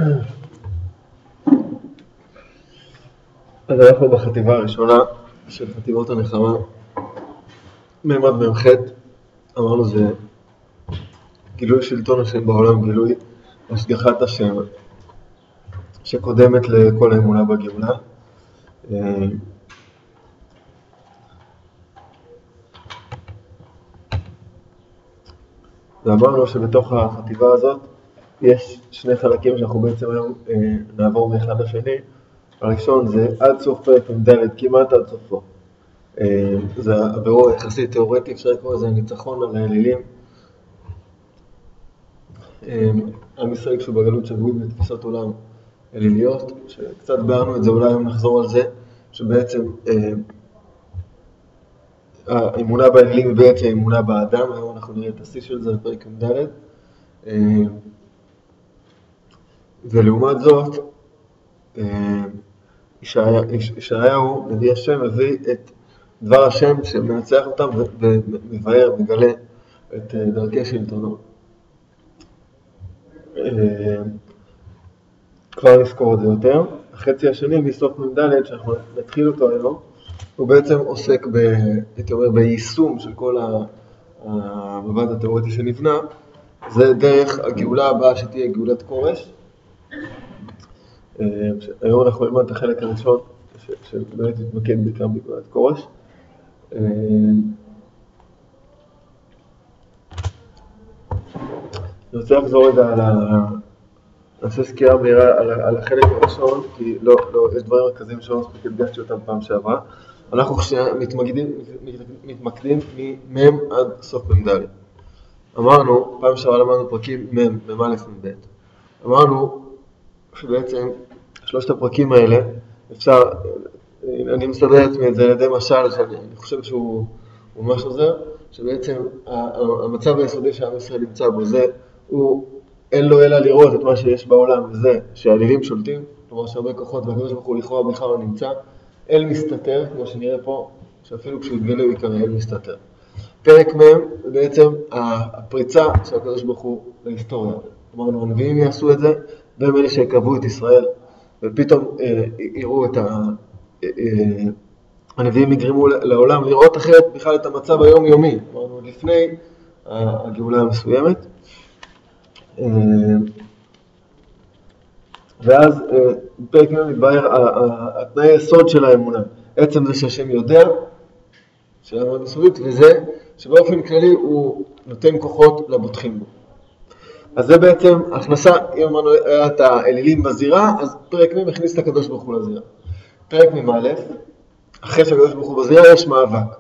אז אנחנו בחטיבה הראשונה של חטיבות הנחמה, מימד ממ"ח. אמרנו זה גילוי שלטון השם בעולם, גילוי השגחת השם שקודמת לכל האמונה בגאולה. ואמרנו שבתוך החטיבה הזאת יש שני חלקים שאנחנו בעצם היום נעבור מאחד לשני. הראשון זה עד סוף פרק מ"ד, כמעט עד סופו. זה הבירור יחסית תיאורטי, אפשר לקרוא לזה ניצחון על האלילים. עם ישראל כשהוא בגלות שבוי בתפיסות עולם אליליות, שקצת בארנו את זה, אולי היום נחזור על זה, שבעצם האמונה באלילים היא בעצם האמונה באדם. היום אנחנו נראה את השיא של זה בפרק מ"ד. ולעומת זאת, ישעיהו, נביא השם, מביא את דבר השם שמנצח אותם ומבאר, מגלה את דרכי שלטונו. כבר נזכור את זה יותר. החצי השני מסוף מ"ד שאנחנו נתחיל אותו היום, הוא בעצם עוסק הייתי אומר, ביישום של כל המבט התיאורטי שנבנה. זה דרך הגאולה הבאה שתהיה גאולת כורש. היום אנחנו נלמד את החלק הראשון שבאמת מתמקד בעיקר בגאולת כורש. אני רוצה לחזור רגע נעשה סקירה מהירה על החלק הראשון, כי יש דברים מרכזיים שלא מספיק הדגשתי אותם פעם שעברה. אנחנו מתמקדים ממ"ם עד סוף מ"ד. אמרנו, פעם שעברה למדנו פרקים מ"א מ"ב. אמרנו שבעצם שלושת הפרקים האלה, אפשר, אני מסדר לעצמי את זה לידי משל, שאני חושב שהוא ממש עוזר, שבעצם המצב היסודי שעם ישראל נמצא בו, זה, אין לו אלא לראות את מה שיש בעולם, וזה שהאלילים שולטים, כלומר שהרבה כוחות והקדוש ברוך הוא לכאורה בכלל לא נמצא, אל מסתתר, כמו שנראה פה, שאפילו כשהוא יתגלה הוא יקרא אל מסתתר. פרק מ' בעצם הפריצה של הקדוש ברוך הוא להיסטוריה. אמרנו, הנביאים יעשו את זה, והם אלה שיקרבו את ישראל, ופתאום יראו את הנביאים יגרמו לעולם לראות אחרת בכלל את המצב היומיומי. אמרנו, לפני הגאולה המסוימת. ואז בפרק מ' מתבהר התנאי היסוד של האמונה. עצם זה שהשם יודע, של האמונה מסודית, וזה שבאופן כללי הוא נותן כוחות לבוטחים בו. אז זה בעצם הכנסה, אם אמרנו את האלילים בזירה, אז פרק מ' מכניס את הקדוש ברוך הוא לזירה. פרק מ' אחרי שהקדוש ברוך הוא בזירה יש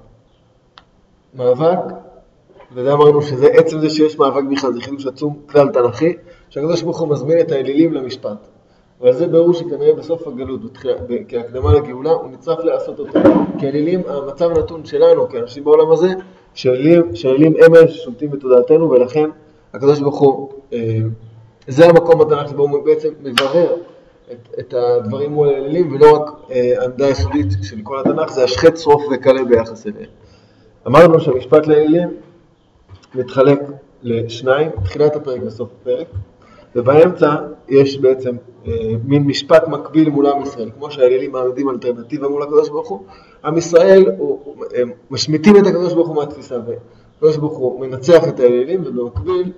מאבק, וזה אמרנו שזה עצם זה שיש מאבק בכלל, זה חידוש עצום כלל תנ"כי, שהקדוש ברוך הוא מזמין את האלילים למשפט. ועל זה ברור שכנראה בסוף הגלות, כהקדמה לגאולה, הוא נצטרך לעשות אותו. כי האלילים, המצב הנתון שלנו, כאנשים בעולם הזה, שהאלילים הם אלה ששולטים בתודעתנו, ולכן הקדוש ברוך הוא, זה המקום בתנ"ך שבו הוא בעצם מברר את הדברים מול האלילים, ולא רק העמדה היסודית של כל התנ"ך, זה השחט, שרוף וקלה ביחס אליהם. אמרנו שהמשפט לאלילים מתחלק לשניים, תחילת הפרק וסוף הפרק, ובאמצע יש בעצם מין משפט מקביל מול עם ישראל, כמו שהאלילים מעמדים אלטרנטיבה מול הקדוש ברוך הוא. עם ישראל משמיטים את הקדוש ברוך הוא מהתפיסה, והקדוש ברוך הוא מנצח את האלילים, ובמקביל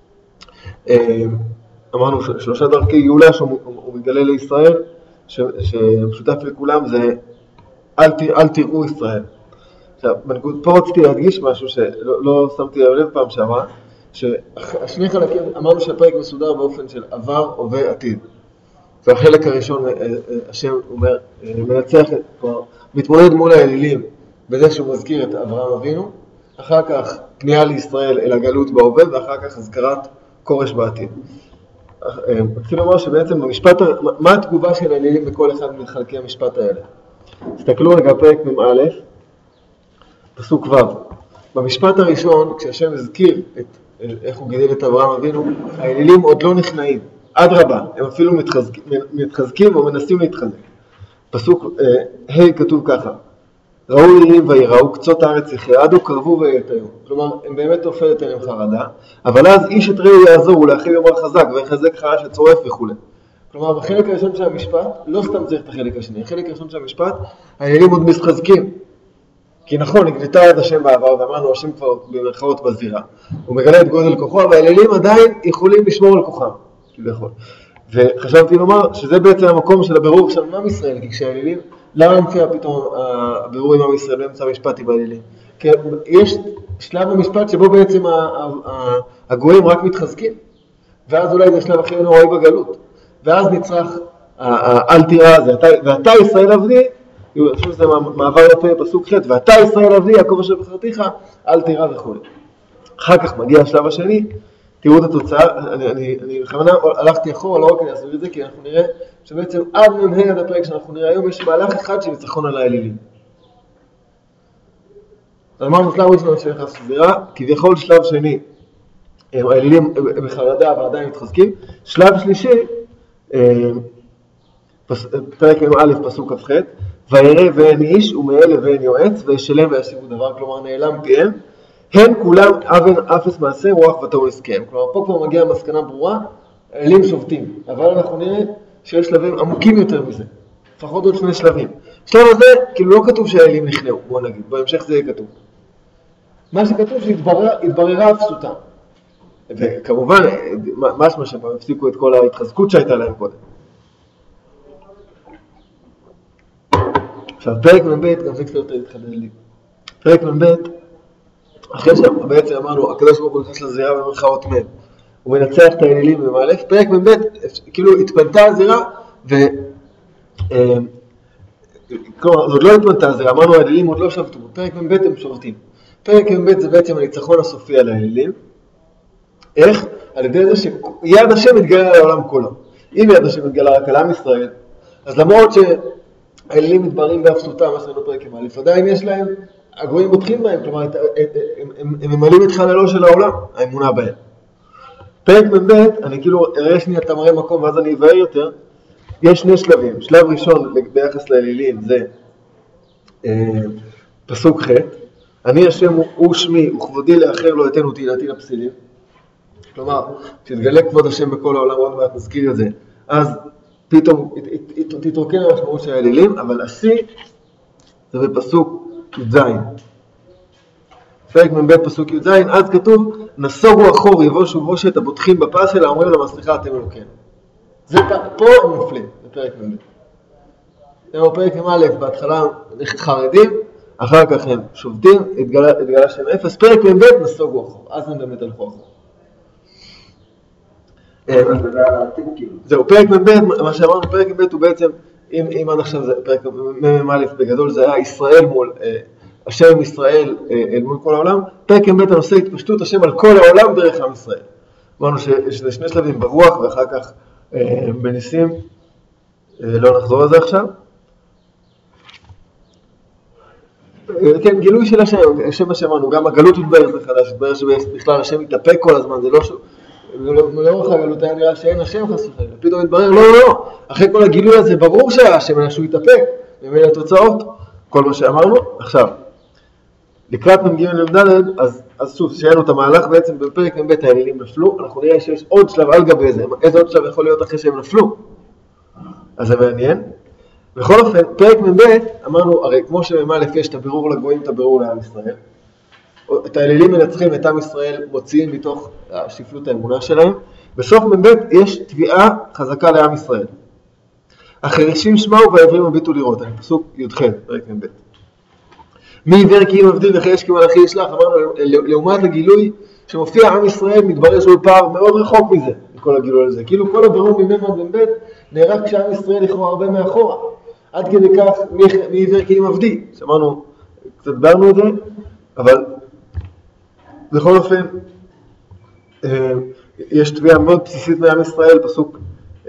אמרנו שלושה דרכי גאולה שהוא מגלה לישראל, שמשותף לכולם זה אל תראו ישראל. עכשיו, פה רציתי להדגיש משהו שלא שמתי לב פעם שעברה, שהשני חלקים, אמרנו שהפרק מסודר באופן של עבר, הווה, עתיד. והחלק הראשון, השם אומר, מנצח, מתמודד מול האלילים, בזה שהוא מזכיר את אברהם אבינו, אחר כך פנייה לישראל אל הגלות בהווה, ואחר כך הזכרת כורש בעתיד. רציתי לומר שבעצם במשפט, מה התגובה של האלילים בכל אחד מחלקי המשפט האלה? תסתכלו רגע פרק מ"א, פסוק ו'. במשפט הראשון, כשהשם הזכיר איך הוא גידל את אברהם אבינו, האלילים עוד לא נכנעים. אדרבה, הם אפילו מתחזקים או מנסים להתחזק. פסוק ה' כתוב ככה, ראו ירים ויראו, קצות הארץ יחרדו, קרבו ויתארו. כלומר, הם באמת נופלת עליהם חרדה, אבל אז איש את רעהו יעזור, ולאחיו יאמר חזק, ויחזק חלש וצורף וכו'. כלומר, בחלק הראשון של המשפט, לא סתם צריך את החלק השני, החלק הראשון של המשפט, האלילים עוד מתחזקים. כי נכון, נגלתה יד השם בעבר, ואמרנו, השם כבר במרכאות בזירה. הוא מגלה את גודל כוחו, אבל האלילים עדיין יכולים לשמור על כוחם, כביכול. וחשבתי לומר שזה בעצם המקום של הבירור של עם ישראל, כי כשהאלילים, למה מופיע פתאום הבירור עם עם ישראל באמצע המשפט עם האלילים? כי יש שלב במשפט שבו בעצם הגויים רק מתחזקים, ואז אולי זה שלב הכי נוראי בגלות. ואז נצרך, אל תירא הזה, ואתה ישראל עבדי, אני חושב שזה מעבר יפה בפסוק ח' ואתה ישראל עבדי, יעקב אשר בחרתיך, אל תירא וכו'. אחר כך מגיע השלב השני, תראו את התוצאה, אני בכוונה הלכתי אחורה, לא רק אני אסביר את זה, כי אנחנו נראה שבעצם עד מנהל עד הפרק שאנחנו נראה היום, יש מהלך אחד של ניצחון על האלילים. אמרנו שלב ראשון שנכנס לזירה, כביכול שלב שני, האלילים בחרדה ועדיין מתחזקים. שלב שלישי, פרק א' פסוק כ"ח, וירא ואין איש ומאלה ואין יועץ וישלם וישיבו דבר, כלומר נעלם פיהם, הן כולם אבן אפס מעשה רוח ותוהו הסכם. כלומר פה כבר מגיעה מסקנה ברורה, האלילים שובתים, אבל אנחנו נראה שיש שלבים עמוקים יותר מזה, לפחות עוד שני שלבים. שלב הזה כאילו לא כתוב שהאלילים נכנעו, בוא נגיד, בהמשך זה יהיה כתוב. מה שכתוב שהתבררה אפסותה. וכמובן, משמע שהם הפסיקו את כל ההתחזקות שהייתה להם קודם. עכשיו, פרק מ"ב, גם זה קצת יותר התחדד לי. פרק מ"ב, אחרי שבעצם אמרנו, הקדוש ברוך הוא נכנס לזירה במרכאות מ', הוא מנצח את האלילים במאלף, פרק מ"ב, כאילו התפנתה הזירה, כלומר, זאת לא התפנתה הזירה, אמרנו, האלילים עוד לא שבתו, פרק מ"ב הם שובתים. פרק מ"ב זה בעצם הניצחון הסופי על האלילים. איך? על ידי זה שיד השם מתגלה לעולם כולו. אם יד השם מתגלה רק על עם ישראל, אז למרות שהאלילים מתבררים באפסותם, מה שלנו פרק מ"א, עדיין יש להם, הגויים בוטחים בהם, כלומר, הם ממלאים את חללו של העולם, האמונה בהם. פרק מ"ב, אני כאילו אראה שנייה את המראה מקום, ואז אני אבהר יותר, יש שני שלבים. שלב ראשון ביחס לאלילים זה פסוק ח', אני השם הוא שמי וכבודי לאחר לא אתן אותי תהילתי לפסילים. כלומר, כשתגלה כבוד השם בכל העולם, עוד מעט נזכיר את זה, אז פתאום תתרוקן המשמעות של האלילים, אבל השיא זה בפסוק י"ז. פרק מ"ב פסוק י"ז, אז כתוב, נסוגו אחור יבושו בושת הבוטחים בפס שלה, אומרים להם, סליחה אתם אלוקינו. זה פה הם נופלים, בפרק מ"ב. הם בפרק מ"א, בהתחלה חרדים, אחר כך הם שובתים, התגלה שם אפס, פרק מ"ב נסוגו אחור, אז הם באמת הלכו אחור. זהו, פרק מ"ב, מה שאמרנו, פרק מ"ב הוא בעצם, אם עד עכשיו זה פרק מ"א בגדול, זה היה ישראל מול, השם ישראל אל מול כל העולם, פרק מ"ב הנושא התפשטות השם על כל העולם דרך עם ישראל. אמרנו שזה שני שלבים ברוח ואחר כך בניסים, לא נחזור על זה עכשיו. כן, גילוי של השם שאמרנו, גם הגלות התברר זה חדש, התברר שבכלל השם מתאפק כל הזמן, זה לא לאורך הגלות היה נראה שאין השם חס וחלילה, פתאום התברר, לא, אחרי כל הגילוי הזה ברור שהשם היה שהוא יתאפק, ומאלה התוצאות, כל מה שאמרנו. עכשיו, לקראת מ"ג מ"ד, אז שוב, שיינו את המהלך בעצם בפרק מ"ב האלילים נפלו, אנחנו נראה שיש עוד שלב על גבי זה, איזה עוד שלב יכול להיות אחרי שהם נפלו, אז זה מעניין. בכל אופן, פרק מ"ב, אמרנו, הרי כמו שמ"א יש את הבירור לגויים, את הבירור לעם ישראל, את האלילים מנצחים את עם ישראל, מוציאים מתוך שפלות האמונה שלהם. בסוף מ"ב יש תביעה חזקה לעם ישראל. החרשים שמעו והעברים הביטו לראות, אני פסוק י"ח, פרק מ"ב. מי עיוור כי אם עבדי וחירש כי מלאכי ישלח, אמרנו, לעומת הגילוי שמופיע עם ישראל, מתברר שהוא פער מאוד רחוק מזה, מכל הגילוי הזה. כאילו כל הבירור ממ"א עד מ"ב נערך כשעם ישראל לכאורה הרבה מאחורה. עד כדי כך, מי עיוור כי אם עבדי. שמענו, קצת דברנו את זה, אבל בכל אופן, יש תביעה מאוד בסיסית מעם ישראל, פסוק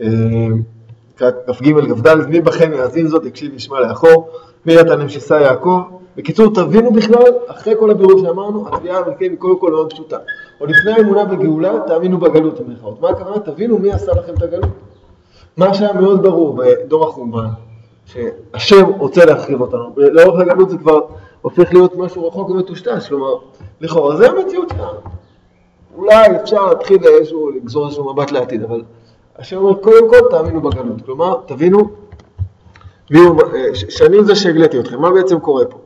כ"ג כ"ד, מי בכם יאזין זאת, יקשיב ישמע לאחור, מי נתן למשיסה יעקב. בקיצור, תבינו בכלל, אחרי כל הבירור שאמרנו, התביעה המלכי מכל כל מאוד פשוטה. עוד לפני האמונה בגאולה, תאמינו בגלות במרכאות. מה הכוונה? תבינו מי עשה לכם את הגלות. מה שהיה מאוד ברור בדור החורבן, שהשם רוצה להחריב אותנו. לאורך הגלות זה כבר הופך להיות משהו רחוק ומטושטש, כלומר, לכאורה, זה המציאות שלנו. אולי אפשר להתחיל לגזור איזשהו מבט לעתיד, השם אומר, קודם כל תאמינו בגלות. כלומר, תבינו, שאני זה שהגליתי אתכם. מה בעצם קורה פה?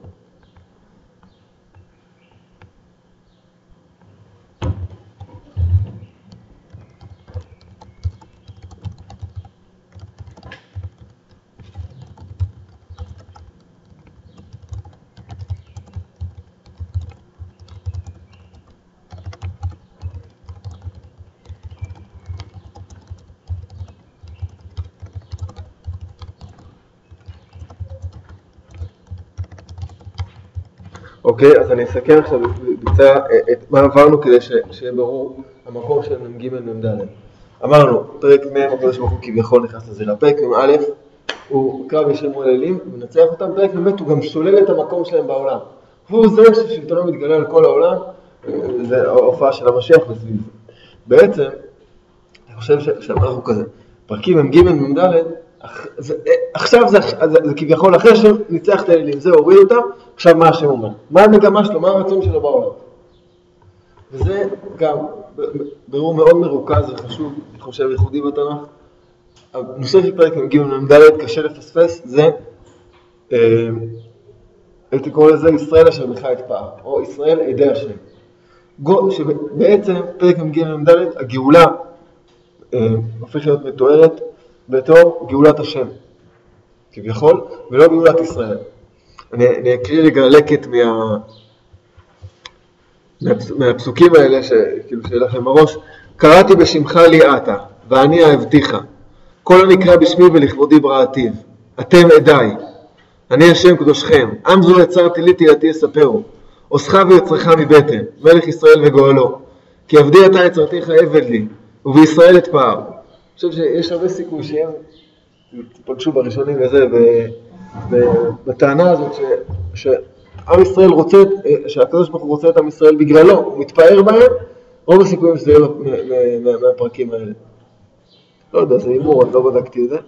אוקיי, אז אני אסכם עכשיו בקצרה את מה עברנו כדי שיהיה ברור המקום של מ"ג מ"ד. אמרנו, פרק מ' הקדוש ברוך הוא כביכול נכנס לזה. לפרק מ"א הוא קרב ישרים מול אלים, הוא מנצח אותם. פרק מ"ב הוא גם שולל את המקום שלהם בעולם. הוא זה ששלטונו מתגלה על כל העולם, זה ההופעה של המשיח וסביב זה. בעצם, אני חושב שאנחנו כזה, פרקים מ"ג מ"ד, עכשיו זה כביכול אחרי שניצח את האלים, זה הוריד אותם, עכשיו מה השם אומר? מה המגמה שלו? מה הרצון שלו בעולם? וזה גם ברור מאוד מרוכז וחשוב, אני חושב ייחודי בתנ"ך. הנושא של פרק מ"ג מ"ד קשה לפספס, זה הייתי קורא לזה ישראל אשר בך אתפאר, או ישראל עדי השם. שבעצם פרק מ"ג מ"ד הגאולה הופך להיות מתוארת בתור גאולת השם, כביכול, ולא גאולת ישראל. אני אקריא רגע לקט מהפסוקים האלה, שכאילו שאלה לכם בראש. קראתי בשמך לי אתה, ואני אהבתיך. כל הנקרא בשמי ולכבודי בראתיו. אתם עדיי. אני השם קדושכם. עם זו יצרתי לי תהילתי יספרו. עושך ויוצרך מבטן, מלך ישראל וגואלו. כי עבדי אתה יצרתיך עבד לי, ובישראל אתפאר. אני חושב שיש הרבה סיכוי שהם תפגשו בראשונים וזה, בטענה הזאת שעם ישראל רוצה, שהקדוש ברוך הוא רוצה את עם ישראל בגללו, הוא מתפאר בהם, רוב הסיכויים שזה יהיה מהפרקים האלה. לא יודע, זה אימור, אני לא בדקתי את זה.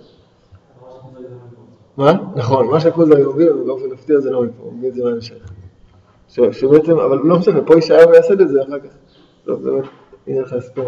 מה? נכון, מה שהכל זה היובי, ובאופן מפתיע זה לא מפה, הוא מביא את זה מהמשך. שבעצם, אבל לא משנה, פה ישעיה ויעשה את זה אחר כך. לא, באמת, הנה לך הספר.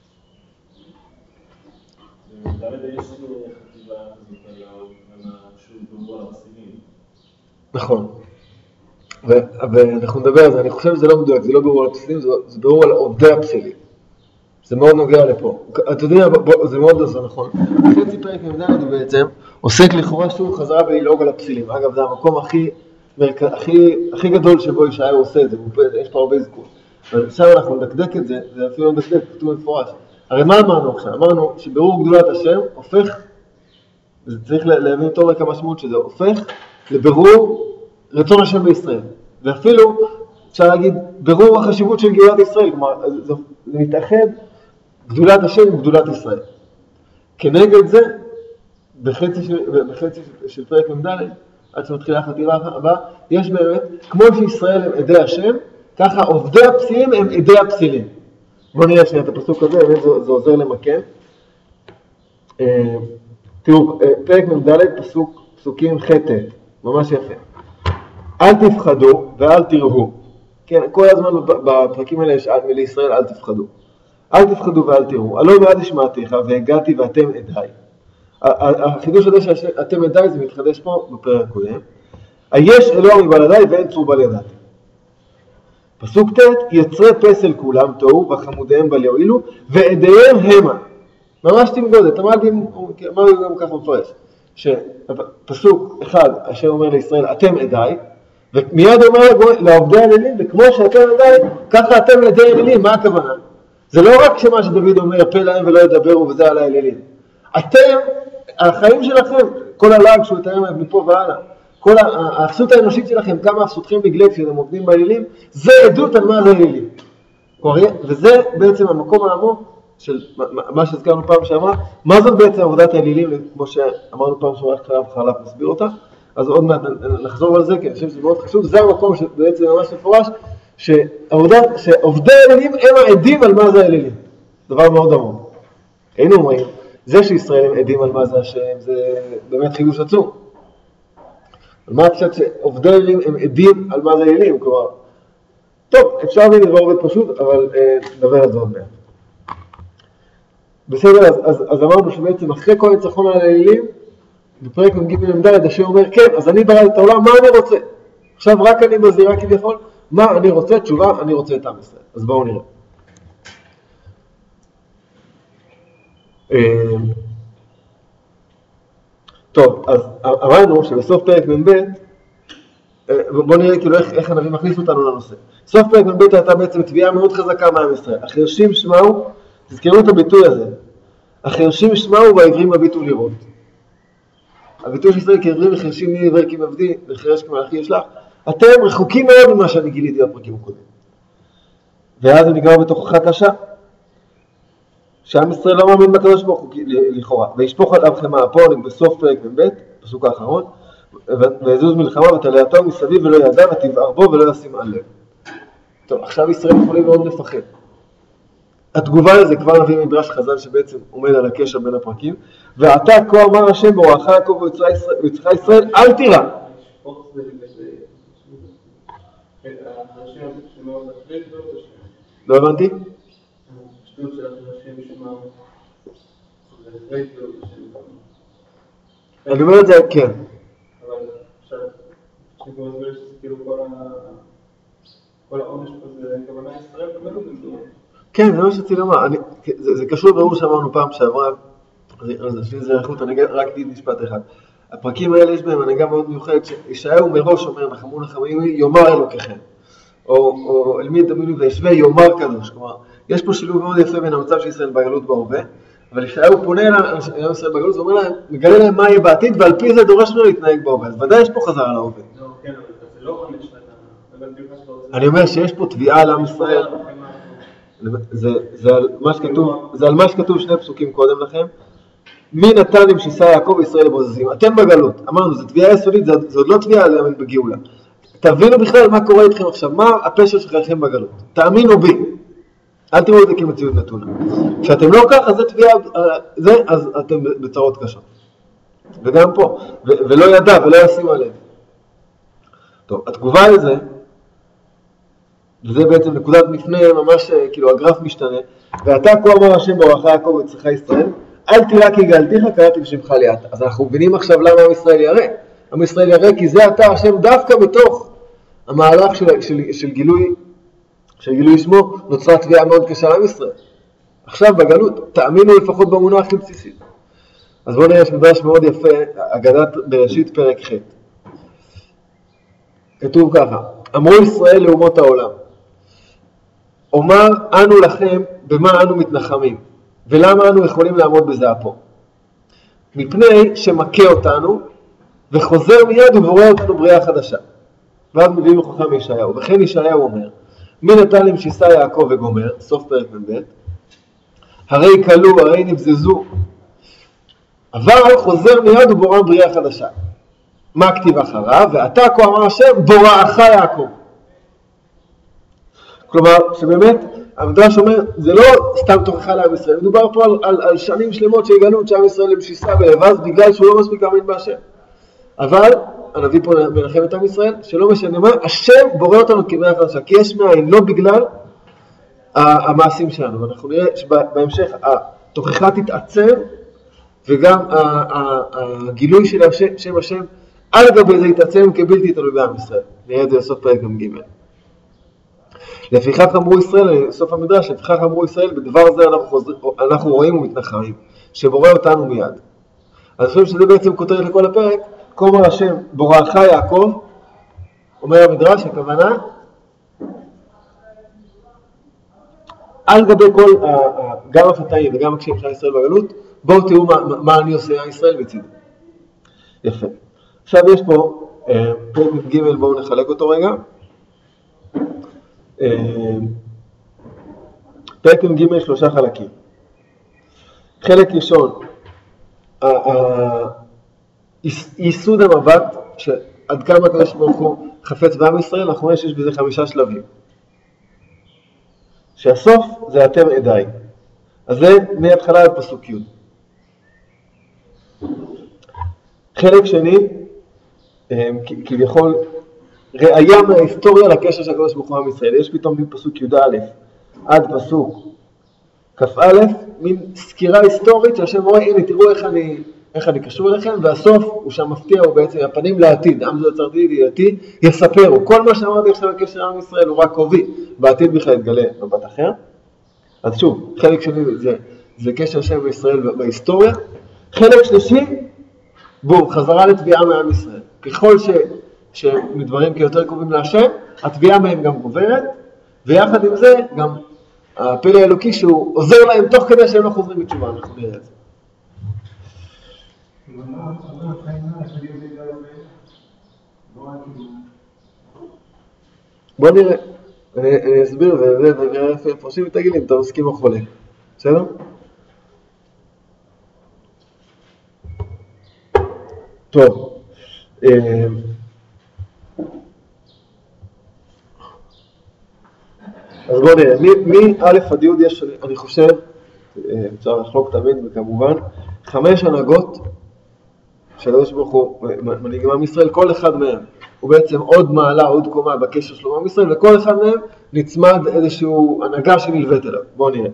נכון, ואנחנו נדבר על זה. אני חושב שזה לא מדויק, זה לא ברור על הפסילים, זה ברור על עובדי הפסילים. זה מאוד נוגע לפה. אתה יודע, זה מאוד זה נכון. חצי פרק מ"ד הוא בעצם עוסק לכאורה שוב חזרה בלעוג על הפסילים. אגב, זה המקום הכי גדול שבו ישעיה עושה את זה, יש פה הרבה זכות. אבל עכשיו אנחנו נדקדק את זה, זה אפילו נדקדק, כתוב מפורש. הרי מה אמרנו עכשיו? אמרנו שברור גדולת השם הופך, וזה צריך להבין טוב רק המשמעות שזה, הופך לברור רצון השם בישראל. ואפילו אפשר להגיד ברור החשיבות של גאולת ישראל, כלומר זה מתאחד גדולת השם עם גדולת ישראל. כנגד זה, בחצי של פרק מ"ד, עד שמתחילה החטיבה הבאה, יש באמת, כמו שישראל הם עדי השם, ככה עובדי הפסילים הם עדי הפסילים. בואו נראה שנייה את הפסוק הזה, זה עוזר למקם. תראו, פרק מ"ד, פסוקים ח' ממש יפה. אל תפחדו ואל תראו. כן, כל הזמן בפרקים האלה יש לישראל אל תפחדו. אל תפחדו ואל תראו. הלא מעט השמעתיך והגעתי ואתם עדיי. החידוש הזה שאתם עדיי זה מתחדש פה בפרק הקודם. היש אלוה מבלעדיי ואין צור בל ידעתי. פסוק ט' יצרי פסל כולם תוהו וחמודיהם בל יועילו ועדיהם המה. ממש תמדוד, את המלבים, מה הוא גם ככה מפרש? שפסוק אחד אשר אומר לישראל אתם עדיי, ומיד אומר לעובדי האלילים, וכמו שאתם עדיי, ככה אתם עדי האלילים. מה הכוונה? זה לא רק שמה שדוד אומר פה להם ולא ידברו וזה על האלילים. אתם, החיים שלכם, כל הלאג שהוא יתאר מפה והלאה, כל האפסות האנושית שלכם, כמה אפסותכם בגלל כשאתם עובדים באלילים, זה עדות על מה זה אלילים. וזה בעצם המקום העמוק של מה שהזכרנו פעם שעברה. מה זאת בעצם עבודת האלילים, כמו שאמרנו פעם שעברה חלף נסביר אותה, אז עוד מעט נחזור על זה, כי אני חושב שזה מאוד חשוב. זה המקום שבעצם ממש מפורש, שעובדי האלילים הם העדים על מה זה האלילים. דבר מאוד עמוק. היינו אומרים, זה שישראל הם עדים על מה זה השם, זה באמת חידוש עצום. אבל מה הפשט שעובדי האלילים הם עדים על מה זה האלילים? כלומר, טוב, אפשר להבין דבר עובד פשוט, אבל נדבר על זה עוד מעט. בסדר, אז אמרנו שבעצם אחרי כל הניצחון על האלילים, בפרק מ"ג מ"ד, השם אומר, כן, אז אני ברא את העולם, מה אני רוצה? עכשיו רק אני בזירה כביכול, מה אני רוצה? תשובה, אני רוצה את עם ישראל. אז בואו נראה. טוב, אז אמרנו שבסוף פרק מ"ב, בואו נראה כאילו איך הנביא מכניס אותנו לנושא. סוף פרק מ"ב הייתה בעצם תביעה מאוד חזקה מעם ישראל. החרשים שמעו, תזכרו את הביטוי הזה, החרשים שמעו והעברים הביטו לראות. הביטוי של ישראל כעברים וחרשים מי עיוור כי מבדיל וחירש כמלאכי ישלח. אתם רחוקים מאוד ממה שאני גיליתי בפרקים הקודמים. ואז זה נגמר בתוכחה קשה. שעם ישראל לא מאמין בקדוש ברוך הוא לכאורה. וישפוך עליו חמאה, פה בסוף פרק מ"ב, פסוק האחרון, ויזוז מלחמה ותלייתו מסביב ולא ידע ותבער בו ולא ישים על לב. טוב, עכשיו ישראל יכולים מאוד לפחד. התגובה לזה כבר נביא מדרש חז"ל שבעצם עומד על הקשר בין הפרקים. ועתה כה אמר השם בוראך יעקב ויצחק ישראל, אל תירא. לא הבנתי? אני אומר את זה, כן. אבל עכשיו, שכבר מסביר שזה כאילו כל העונש פה זה כוונה ישראל ובלו במדור. כן, זה מה שרציתי לומר. זה קשור ברור שאמרנו פעם שעברה, אז לפי זה איכות, אני רק אגיד משפט אחד. הפרקים האלה יש בהם הנהגה מאוד מיוחדת, שישעיהו מראש אומר, נחמו נחמים יאמר אלוקיכם. או אל מי תאמינו וישווה יאמר קדוש. כלומר, יש פה שילוב מאוד יפה בין המצב של ישראל בגלות בהווה, אבל ישעיהו פונה אל ישראל בגלות ואומר להם, מגלה להם מה יהיה בעתיד, ועל פי זה דורש ממנו להתנהג בהווה. אז ודאי יש פה חזרה להווה. כן, אבל זה לא עונש שאתה... אני אומר שיש פה תביעה על עם ישראל. זה על מה שכתוב שני פסוקים קודם לכם. מי נתן עם שיסה יעקב וישראל לבוזזים? אתם בגלות. אמרנו, זו תביעה יסודית, זו עוד לא תביעה עליהם בגאולה. תבינו בכלל מה קורה איתכם עכשיו, מה הפשע שלכם בגלות. תאמינו בי. אל תראו את זה כמציאות נתונה. כשאתם לא כך, אז זה תביעה, אז אתם בצרות קשות. וגם פה. ולא ידע ולא ישימו עליהם. טוב, התגובה לזה, וזה בעצם נקודת מפנה, ממש כאילו הגרף משתנה, ואתה כה אמר השם בוראך יעקב ויצחק ישראל, אל תירא כי גאלתיך קראתי בשמך ליאת. אז אנחנו מבינים עכשיו למה עם ישראל ירא. עם ישראל ירא כי זה אתה השם דווקא בתוך המהלך של גילוי שמו, נוצרה תביעה מאוד קשה לעם ישראל. עכשיו בגלות, תאמינו לפחות באמונה הכי בסיסית. אז בואו נראה שמדרש מאוד יפה, אגדת בראשית פרק ח'. כתוב ככה, אמרו ישראל לאומות העולם, אומר אנו לכם במה אנו מתנחמים, ולמה אנו יכולים לעמוד בזה פה? מפני שמכה אותנו, וחוזר מיד ובורא אותנו בריאה חדשה. ואז מביאים לכוחם מישעיהו, וכן ישעיהו אומר, מי נתן להם שיסה יעקב וגומר, סוף פרק מ"ב, הרי קלו, הרי נבזזו, אבל חוזר מיד ובורא בריאה חדשה. מה כתיב אחריו? ואתה כה אמר השם בוראך יעקב. כלומר, שבאמת, המדרש אומר, זה לא סתם תוכחה לעם ישראל, מדובר פה על שנים שלמות של גלות שעם ישראל למשיסה ולבז בגלל שהוא לא מספיק מאמין בהשם. אבל, הנביא פה מנחם את עם ישראל, שלא משנה מה, השם בורא אותנו כבריאה חדשה, כי יש מאין, לא בגלל המעשים שלנו. ואנחנו נראה שבהמשך התוכחה תתעצר, וגם הגילוי של שם השם, על גבי זה יתעצם כבלתי תלוי בעם ישראל. נראה את זה לסוף פרק ג'. לפיכך אמרו ישראל, סוף המדרש, לפיכך אמרו ישראל, בדבר זה אנחנו רואים ומתנחמים, שבורא אותנו מיד. אז אני חושב שזה בעצם כותרת לכל הפרק, כה אמר השם בוראך יעקב, אומר המדרש, הכוונה, על גבי כל, גם החטאים וגם הקשיים של ישראל בגלות, בואו תראו מה אני עושה עם ישראל בצד. יפה. עכשיו יש פה פרק ג', בואו נחלק אותו רגע. פרק ג' 3 חלקים. חלק ראשון, ייסוד המבט, שעד כמה הקדוש ברוך הוא חפץ בעם ישראל, אנחנו רואים שיש בזה 5 שלבים. שהסוף זה אתם עדיי. אז זה מההתחלה עד פסוק י'. חלק שני, כביכול, ראיה מההיסטוריה לקשר של הקדוש ברוך הוא עם ישראל. יש פתאום מפסוק י"א עד פסוק כ"א, מין סקירה היסטורית שהשם רואה, הנה תראו איך אני קשור אליכם, והסוף הוא שם מפתיע, הוא בעצם הפנים לעתיד, עם זה יצרתי לידיעתי, יספרו. כל מה שאמרתי עכשיו בקשר עם ישראל הוא רק קובי, בעתיד בכלל יתגלה מבט אחר. אז שוב, חלק שני זה קשר השם בישראל בהיסטוריה. חלק שלישי, בום, חזרה לתביעה מעם ישראל. ככל שמדברים כיותר קרובים להשם, התביעה מהם גם גוברת, ויחד עם זה גם הפלא האלוקי שהוא עוזר להם תוך כדי שהם לא חוזרים בתשובה, אנחנו נראה את זה. בוא נראה, אני אסביר ונראה איפה פרשים ותגיד לי אם אתה מסכים או חולה, בסדר? טוב, אז בואו נראה, מא' עד י' יש, אני חושב, אפשר לחלוק תמיד וכמובן, 5 הנהגות של הקדוש ברוך הוא מנהיגים עם ישראל, כל אחד מהם הוא בעצם עוד מעלה, עוד קומה בקשר שלו עם ישראל, וכל אחד מהם נצמד איזשהו הנהגה שנלווית אליו. בואו נראה.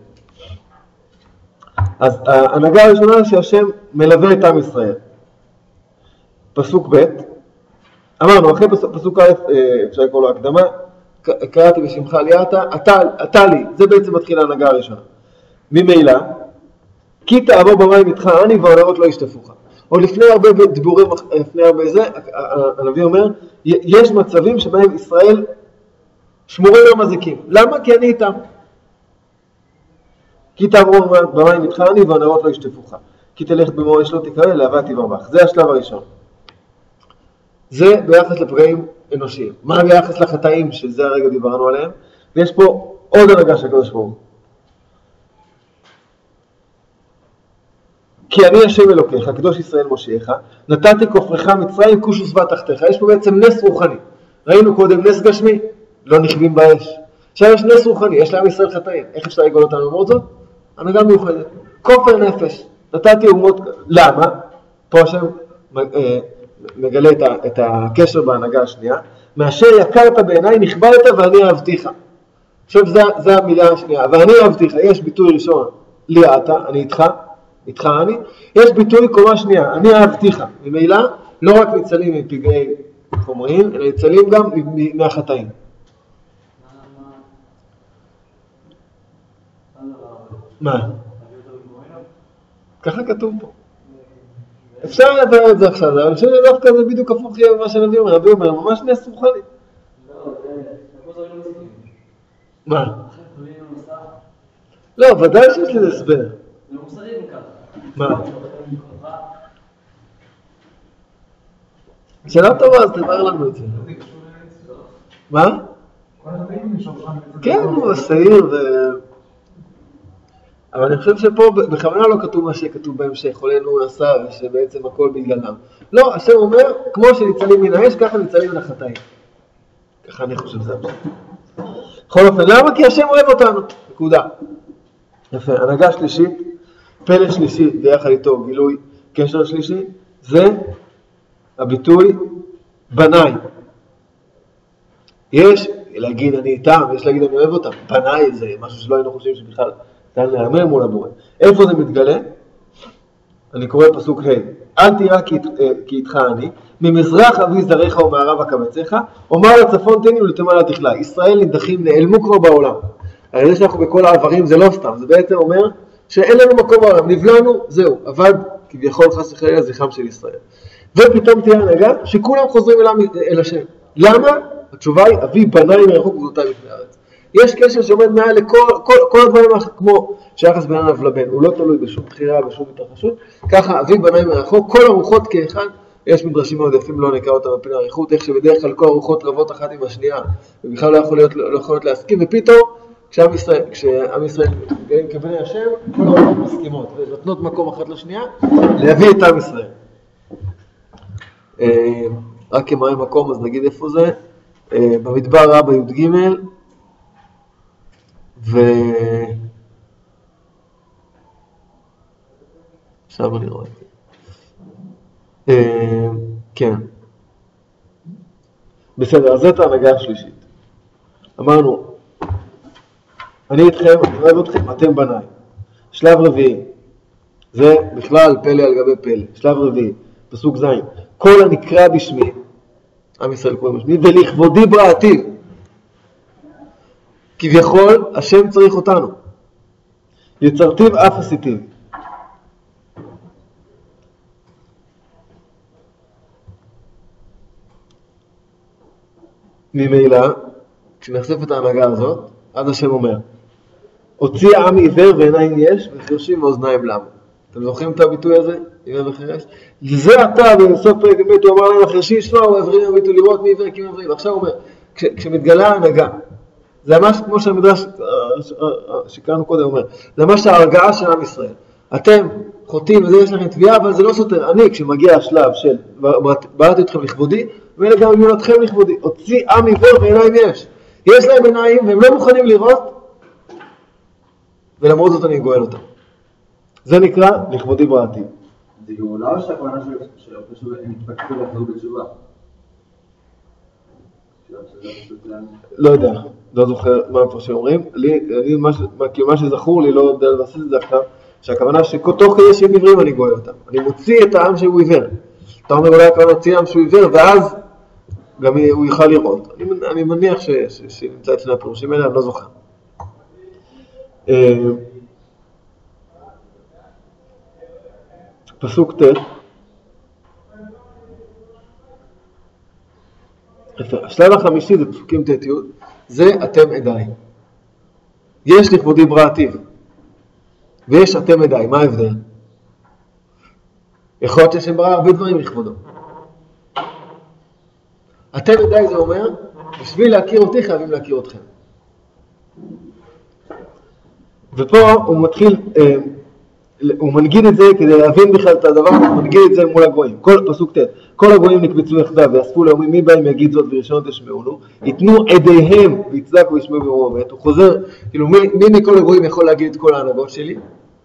אז ההנהגה הראשונה שהשם מלווה את עם ישראל. פסוק ב', אמרנו, אחרי פסוק א', אפשר לקרוא לו הקדמה, קראתי בשמך ליאת, אתה לי, זה בעצם מתחיל ההנהגה הראשונה. ממילא, כי תעבור במים איתך אני והנהרות לא ישטפוך. עוד לפני הרבה דיבורים, לפני הרבה זה, הנביא אומר, יש מצבים שבהם ישראל שמורים ומזיקים. למה? כי אני איתם. כי תעבור במים איתך אני והנהרות לא ישטפוך. כי תלך במאור אש לא תקרא, להבה תיבר בך. זה השלב הראשון. זה ביחס לפגעים אנושיים. מה ביחס לחטאים, שזה הרגע דיברנו עליהם? ויש פה עוד הנהגה של הקדוש ברוך הוא. כי אני השם אלוקיך, הקדוש ישראל מושיעך, נתתי כופרך מצרים כוש ושבע תחתיך. יש פה בעצם נס רוחני. ראינו קודם נס גשמי, לא נכבים באש. עכשיו יש נס רוחני, יש לעם ישראל חטאים. איך אפשר לגאול אותנו למרות זאת? הנהגה מיוחדת. כופר נפש. נתתי אומות, למה? פה השם מגלה את הקשר בהנהגה השנייה. מאשר יקרת בעיניי נכבדת ואני אהבתיך. עכשיו זה המילה השנייה. ואני אהבתיך, יש ביטוי ראשון, לי אתה, אני איתך אני. יש ביטוי קומה שנייה, אני אהבתיך. ממילא לא רק ניצלים מפגעי חומריים, אלא ניצלים גם מהחטאים. מה? ככה כתוב פה. אפשר לדבר את זה עכשיו, אבל אני חושב שדווקא זה בדיוק הפוך יהיה במה שנביא אומר. רבי אומר, ממש נס רוחני. מה? לא, ודאי שיש לי הסבר. מה? שאלה טובה, אז תאמר לנו את זה. מה? כן, הוא השעיר אבל אני חושב שפה בכוונה לא כתוב מה שכתוב בהמשך, חולנו נעשה ושבעצם הכל בגללם. לא, השם אומר, כמו שניצלים מן האש, ככה ניצלים מן החטאים. ככה אני חושב שזה המשך. בכל אופן, למה? כי השם אוהב אותנו. נקודה. יפה, הנהגה שלישית, פלא שלישי, ביחד איתו גילוי קשר שלישי, זה הביטוי בניי. יש להגיד אני איתם, יש להגיד אני אוהב אותם. בניי זה משהו שלא היינו חושבים שבכלל ניתן להאמר מול הבורא. איפה זה מתגלה? אני קורא פסוק ה' אל תירא כי איתך אני, ממזרח אבי זרעך ומערב אקבצך, אומר לצפון תן לי ולתימן אל תכלה. ישראל נדחים, נעלמו כבר בעולם. על זה שאנחנו בכל העברים זה לא סתם, זה בעצם אומר שאין לנו מקום בעולם, נבלענו, זהו, עבד כביכול חס וחלילה זכרם של ישראל. ופתאום תהיה הנהגה שכולם חוזרים אל השם. למה? התשובה היא, אבי בניי מרחוק גבולותיי לפני הארץ. יש קשר שעומד מעל לכל הדברים כמו שיחס בין אב לבן, הוא לא תלוי בשום בחירה, בשום התרחשות. ככה אבי בניי מרחוק, כל הרוחות כאחד, יש מדרשים מאוד יפים, לא נקרא אותם בפני האריכות, איך שבדרך כלל כל הרוחות רבות אחת עם השנייה, ובכלל לא יכולות להסכים, ופתאום כשעם ישראל מתגלים כבני השם, כל הרוחות מסכימות, ונותנות מקום אחת לשנייה, להביא את עם ישראל. רק כמראה מקום, אז נגיד איפה זה, במדבר רבה י"ג, עכשיו אני רואה את זה. כן. בסדר, אז זאת ההנהגה השלישית. אמרנו, אני איתכם, אני אוהב אתכם, אתם בניי. שלב רביעי. זה בכלל פלא על גבי פלא. שלב רביעי, פסוק ז'. כל הנקרא בשמי, עם ישראל קוראים בשמי, ולכבודי בראתיו. כביכול, השם צריך אותנו. יצרתיו אף עשיתיו. ממילא, כשנחשף את ההנהגה הזאת, אז השם אומר, הוציא העם עיוור ועיניים יש, וחרשים ואוזניים למה. אתם זוכרים את הביטוי הזה? עיוור וחרש? זה אתה, בסוף פרק ב' הוא אמר להם, החרשים ישמעו, העברים יביטו לראות מי עיוור כי עיוורים. עכשיו הוא אומר, כשמתגלה ההנהגה, זה ממש כמו שהמדרש שקראנו קודם אומר, זה ממש ההרגעה של עם ישראל. אתם חוטאים וזה יש לכם תביעה, אבל זה לא סותר. אני, כשמגיע השלב של בראתי אתכם לכבודי, ואלה גם יולדכם לכבודי. הוציא עם עיוור ועיניים יש. יש להם עיניים והם לא מוכנים לראות, ולמרות זאת אני גואל אותם. זה נקרא לכבודי בראתי. זה גאולה או שהכוונה שהם התפקדו לחזור בתשובה? לא יודע, לא זוכר מה המפרשים אומרים. מה שזכור לי, לא יודע לבסס את זה עכשיו, שהכוונה שתוך כדי שהם עיוורים אני גואל אותם. אני מוציא את העם שהוא עיוור. אתה אומר אולי הכוונה להוציא העם שהוא עיוור, ואז גם הוא יוכל לראות. אני מניח שנמצא את שני הפירושים האלה, אני לא זוכר. פסוק ט'. השלב החמישי זה פסוקים ט' י', זה אתם עדיי. יש לכבודי בראתיו, ויש אתם עדיי. מה ההבדל? יכול להיות שהשם ברא הרבה דברים לכבודו. אתם עדיי זה אומר, בשביל להכיר אותי חייבים להכיר אתכם. ופה הוא מתחיל, הוא מנגיד את זה כדי להבין בכלל את הדבר, הוא מנגיד את זה מול הגויים. פסוק ט', כל הגויים נקבצו יחדיו ואספו לאומים מי בהם יגיד זאת וראשון תשמעונו, ייתנו עדיהם ויצדקו וישמעו ויאמרו אמת. הוא חוזר, כאילו מי מכל הגויים יכול להגיד את כל ההנהגות שלי?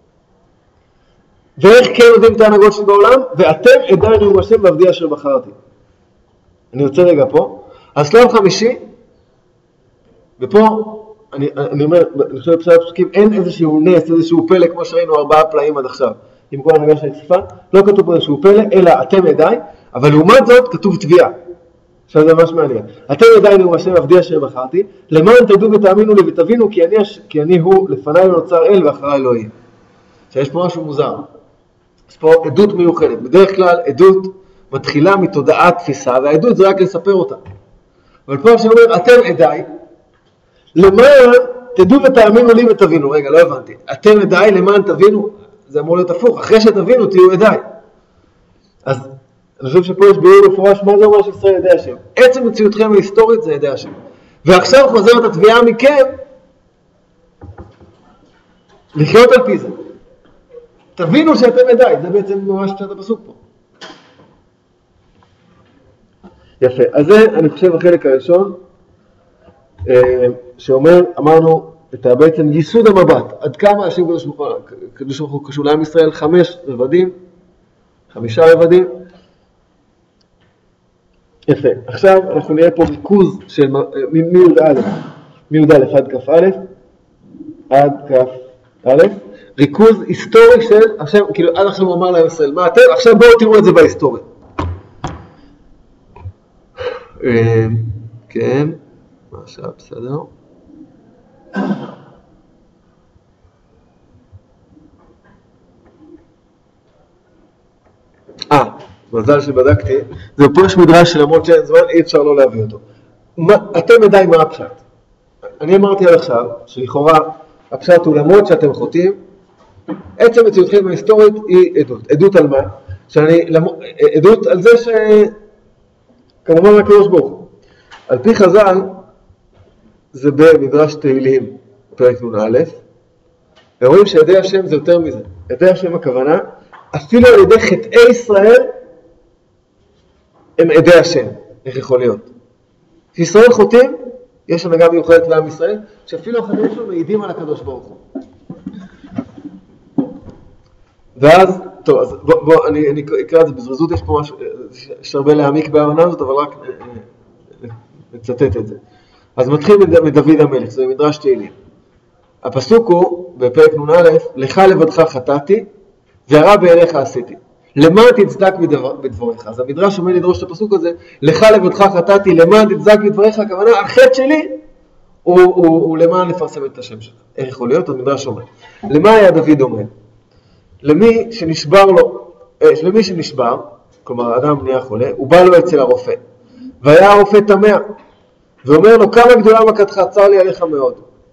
ואיך כן יודעים את ההנהגות שלי בעולם? ואתם עדיין נאום השם ועבדי אשר בחרתי. אני יוצא רגע פה. השלב חמישי, ופה אני אומר, אני חושב בפסקי הפסוקים, אין איזשהו נס, איזשהו פלא, כמו שראינו 4 פלאים עד עכשיו, עם כל ההנהגה של הצפה, לא כתוב פה איזשהו פלא, אלא אתם עדיי, אבל לעומת זאת כתוב תביעה. עכשיו זה ממש מעניין. אתם עדיין נאום השם עבדי אשר בחרתי, למען תדעו ותאמינו לי ותבינו, כי אני הוא, לפניי לא נוצר אל ואחריי לא יהיה. עכשיו יש פה משהו מוזר. יש פה עדות מיוחדת. בדרך כלל עדות מתחילה מתודעת תפיסה, והעדות זה רק לספר אותה. אבל פה השם אומר, אתם עדיי, למען תדעו ותאמינו לי ותבינו. רגע, לא הבנתי. אתם עדיי למען תבינו, זה אמור להיות הפוך. אחרי שתבינו תהיו עדיי. אז אני חושב שפה יש ביאור מפורש מה זה אומר שישראל ידי השם. עצם מציאותכם ההיסטורית זה ידי השם. ועכשיו חוזרת התביעה מכם לחיות על פי זה. תבינו שאתם עדיי. זה בעצם ממש קצת הפסוק פה. יפה. אז זה אני חושב החלק הראשון. שאומר, אמרנו, את בעצם ייסוד המבט, עד כמה השם קדוש ברוך הוא קשור לעם ישראל, 5 רבדים, 5 רבדים. יפה. עכשיו אנחנו נראה פה ריכוז של מי"א עד כ"א, ריכוז היסטורי של השם, כאילו עד עכשיו הוא אמר לעם ישראל, מה אתם? עכשיו בואו תראו את זה בהיסטוריה. כן. עכשיו, בסדר. מזל שבדקתי. זה פה יש מדרש שלמרות שאין זמן, אי אפשר לא להביא אותו. אתם עדיי מה הפשט? אני אמרתי עד עכשיו, שלכאורה הפשט הוא למרות שאתם חוטאים, עצם מציאותכם ההיסטורית היא עדות. עדות על מה? עדות על זה כמובן הקדוש ברוך הוא. על פי חז"ל, זה במדרש תהילים, פרק נ"א, ורואים שידי השם זה יותר מזה. ידי השם הכוונה, אפילו על ידי חטאי ישראל, הם עדי השם. איך יכול להיות? כשישראל חוטאים, יש הנהגה מיוחדת לעם ישראל, שאפילו החטאים שלו מעידים על הקדוש ברוך הוא. ואז, טוב, אז בוא אני אקרא את זה בזריזות, יש פה משהו, יש הרבה להעמיק בהבנה הזאת, אבל רק נצטט את זה. אז מתחיל מדוד המלך, זה מדרש תהילים. הפסוק הוא בפרק נ"א, לך לבדך חטאתי והרע בעיניך עשיתי. למען תצדק בדבריך. אז המדרש אומר לדרוש את הפסוק הזה, לך לבדך חטאתי, למען תצדק בדבריך, הכוונה, החטא שלי הוא למען לפרסם את השם שלך. איך יכול להיות? המדרש אומר. למה היה דוד אומר? למי שנשבר, כלומר אדם נהיה חולה, הוא בא לו אצל הרופא, והיה הרופא תמה, ואומר לו, כמה גדולה מכתך, צר לי עליך מאוד.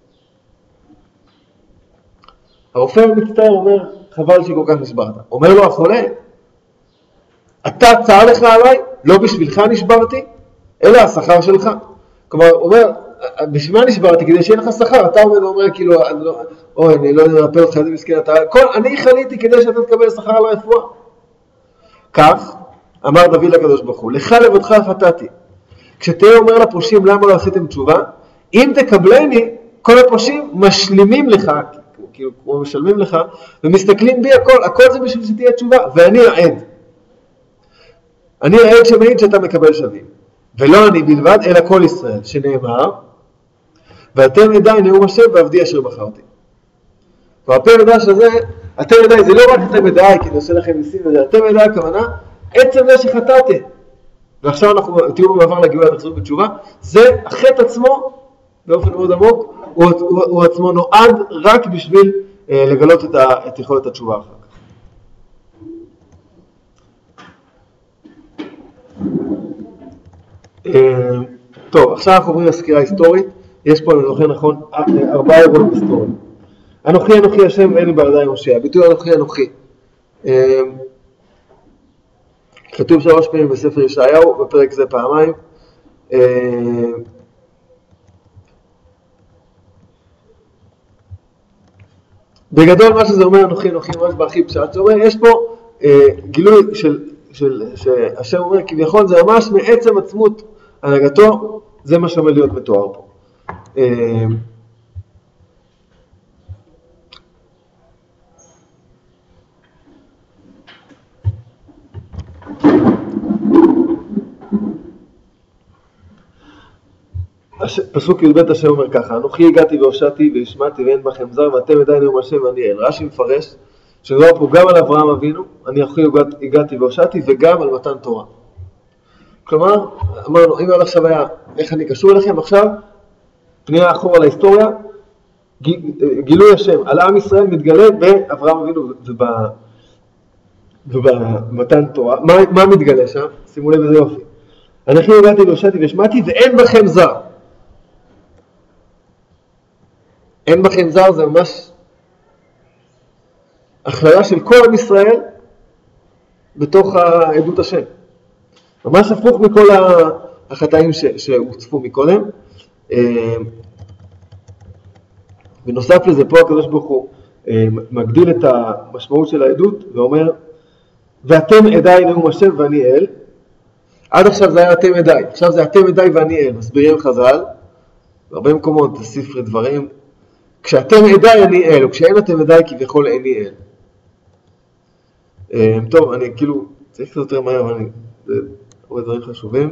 הרופא מצטער, אומר, חבל שכל כך נשברת. אומר לו החולה, אתה צער לך עליי, לא בשבילך נשברתי, אלא השכר שלך. כלומר, הוא אומר, בשביל מה נשברתי? כדי שיהיה לך שכר. אתה אומר כאילו, אוי, אני לא יודע לרפא אותך, איזה מסכן אתה. אני חליתי כדי שאתה תקבל שכר על הרפואה. כך, אמר דוד לקדוש ברוך הוא, לך לבדך חטאתי. כשתהיה אומר לפושעים, למה לא עשיתם תשובה? אם תקבלני, כל הפושעים משלימים לך, כאילו, כמו משלמים לך, ומסתכלים בי הכל זה בשביל שתהיה תשובה, ואני העד. אני העד שמעיד שאתה מקבל שווים. ולא אני בלבד, אלא כל ישראל, שנאמר, ואתם ידעי נאום השם ועבדי אשר בחרתי. והפה מדרש הזה, אתם ידעי, זה לא רק אתם ידעי, כי אני עושה לכם ניסים וזה, אתם ידעי הכוונה, עצם זה שחטאתם. ועכשיו אנחנו, תראו במעבר לגאולה, תחזרו בתשובה, זה החטא עצמו, באופן מאוד עמוק, הוא עצמו נועד רק בשביל לגלות את יכולת התשובה אחר כך. טוב, עכשיו אנחנו עוברים לסקירה היסטורית. יש פה, אני זוכר נכון, 4 אירועים היסטוריים. אנוכי השם ואין לי בידיים מושיע. ביטוי אנוכי. כתוב 3 פעמים בספר ישעיהו, בפרק זה פעמיים. בגדול מה שזה אומר אנוכי, ממש בהכי פשט, זה אומר, יש פה גילוי שהשם אומר, כביכול זה ממש מעצם עצמות הנהגתו, זה מה שאומר להיות מתואר פה. פסוק י"ב השם אומר ככה, אנוכי הגעתי והושעתי והשמעתי ואין בכם זר ואתם ידעי נאום השם ואני אל. רש"י מפרש שדובר פה גם על אברהם אבינו, אני אנוכי הגעתי והושעתי, וגם על מתן תורה. כלומר, אמרנו, אם עד עכשיו היה איך אני קשור אליכם, עכשיו פנייה אחורה להיסטוריה, גילוי השם על עם ישראל מתגלה באברהם אבינו ובמתן תורה. מה מתגלה שם? שימו לב איזה יופי. אנוכי הגעתי והושעתי והשמעתי ואין בכם זר. אין בכם זר זה ממש הכללה של כל עם ישראל בתוך העדות השם. ממש הפוך מכל החטאים שהוצפו מקודם. בנוסף לזה, פה הקדוש ברוך הוא מגדיל את המשמעות של העדות ואומר, ואתם עדיי נאום השם ואני אל. עד עכשיו זה היה אתם עדיי, עכשיו זה אתם עדיי ואני אל. מסבירים חז"ל, בהרבה מקומות, ספרי דברים, כשאתם עדיי אני אל, וכשאין אתם עדיי כביכול איני אל. טוב, אני כאילו צריך קצת יותר מהר, אבל זה הרבה דברים חשובים.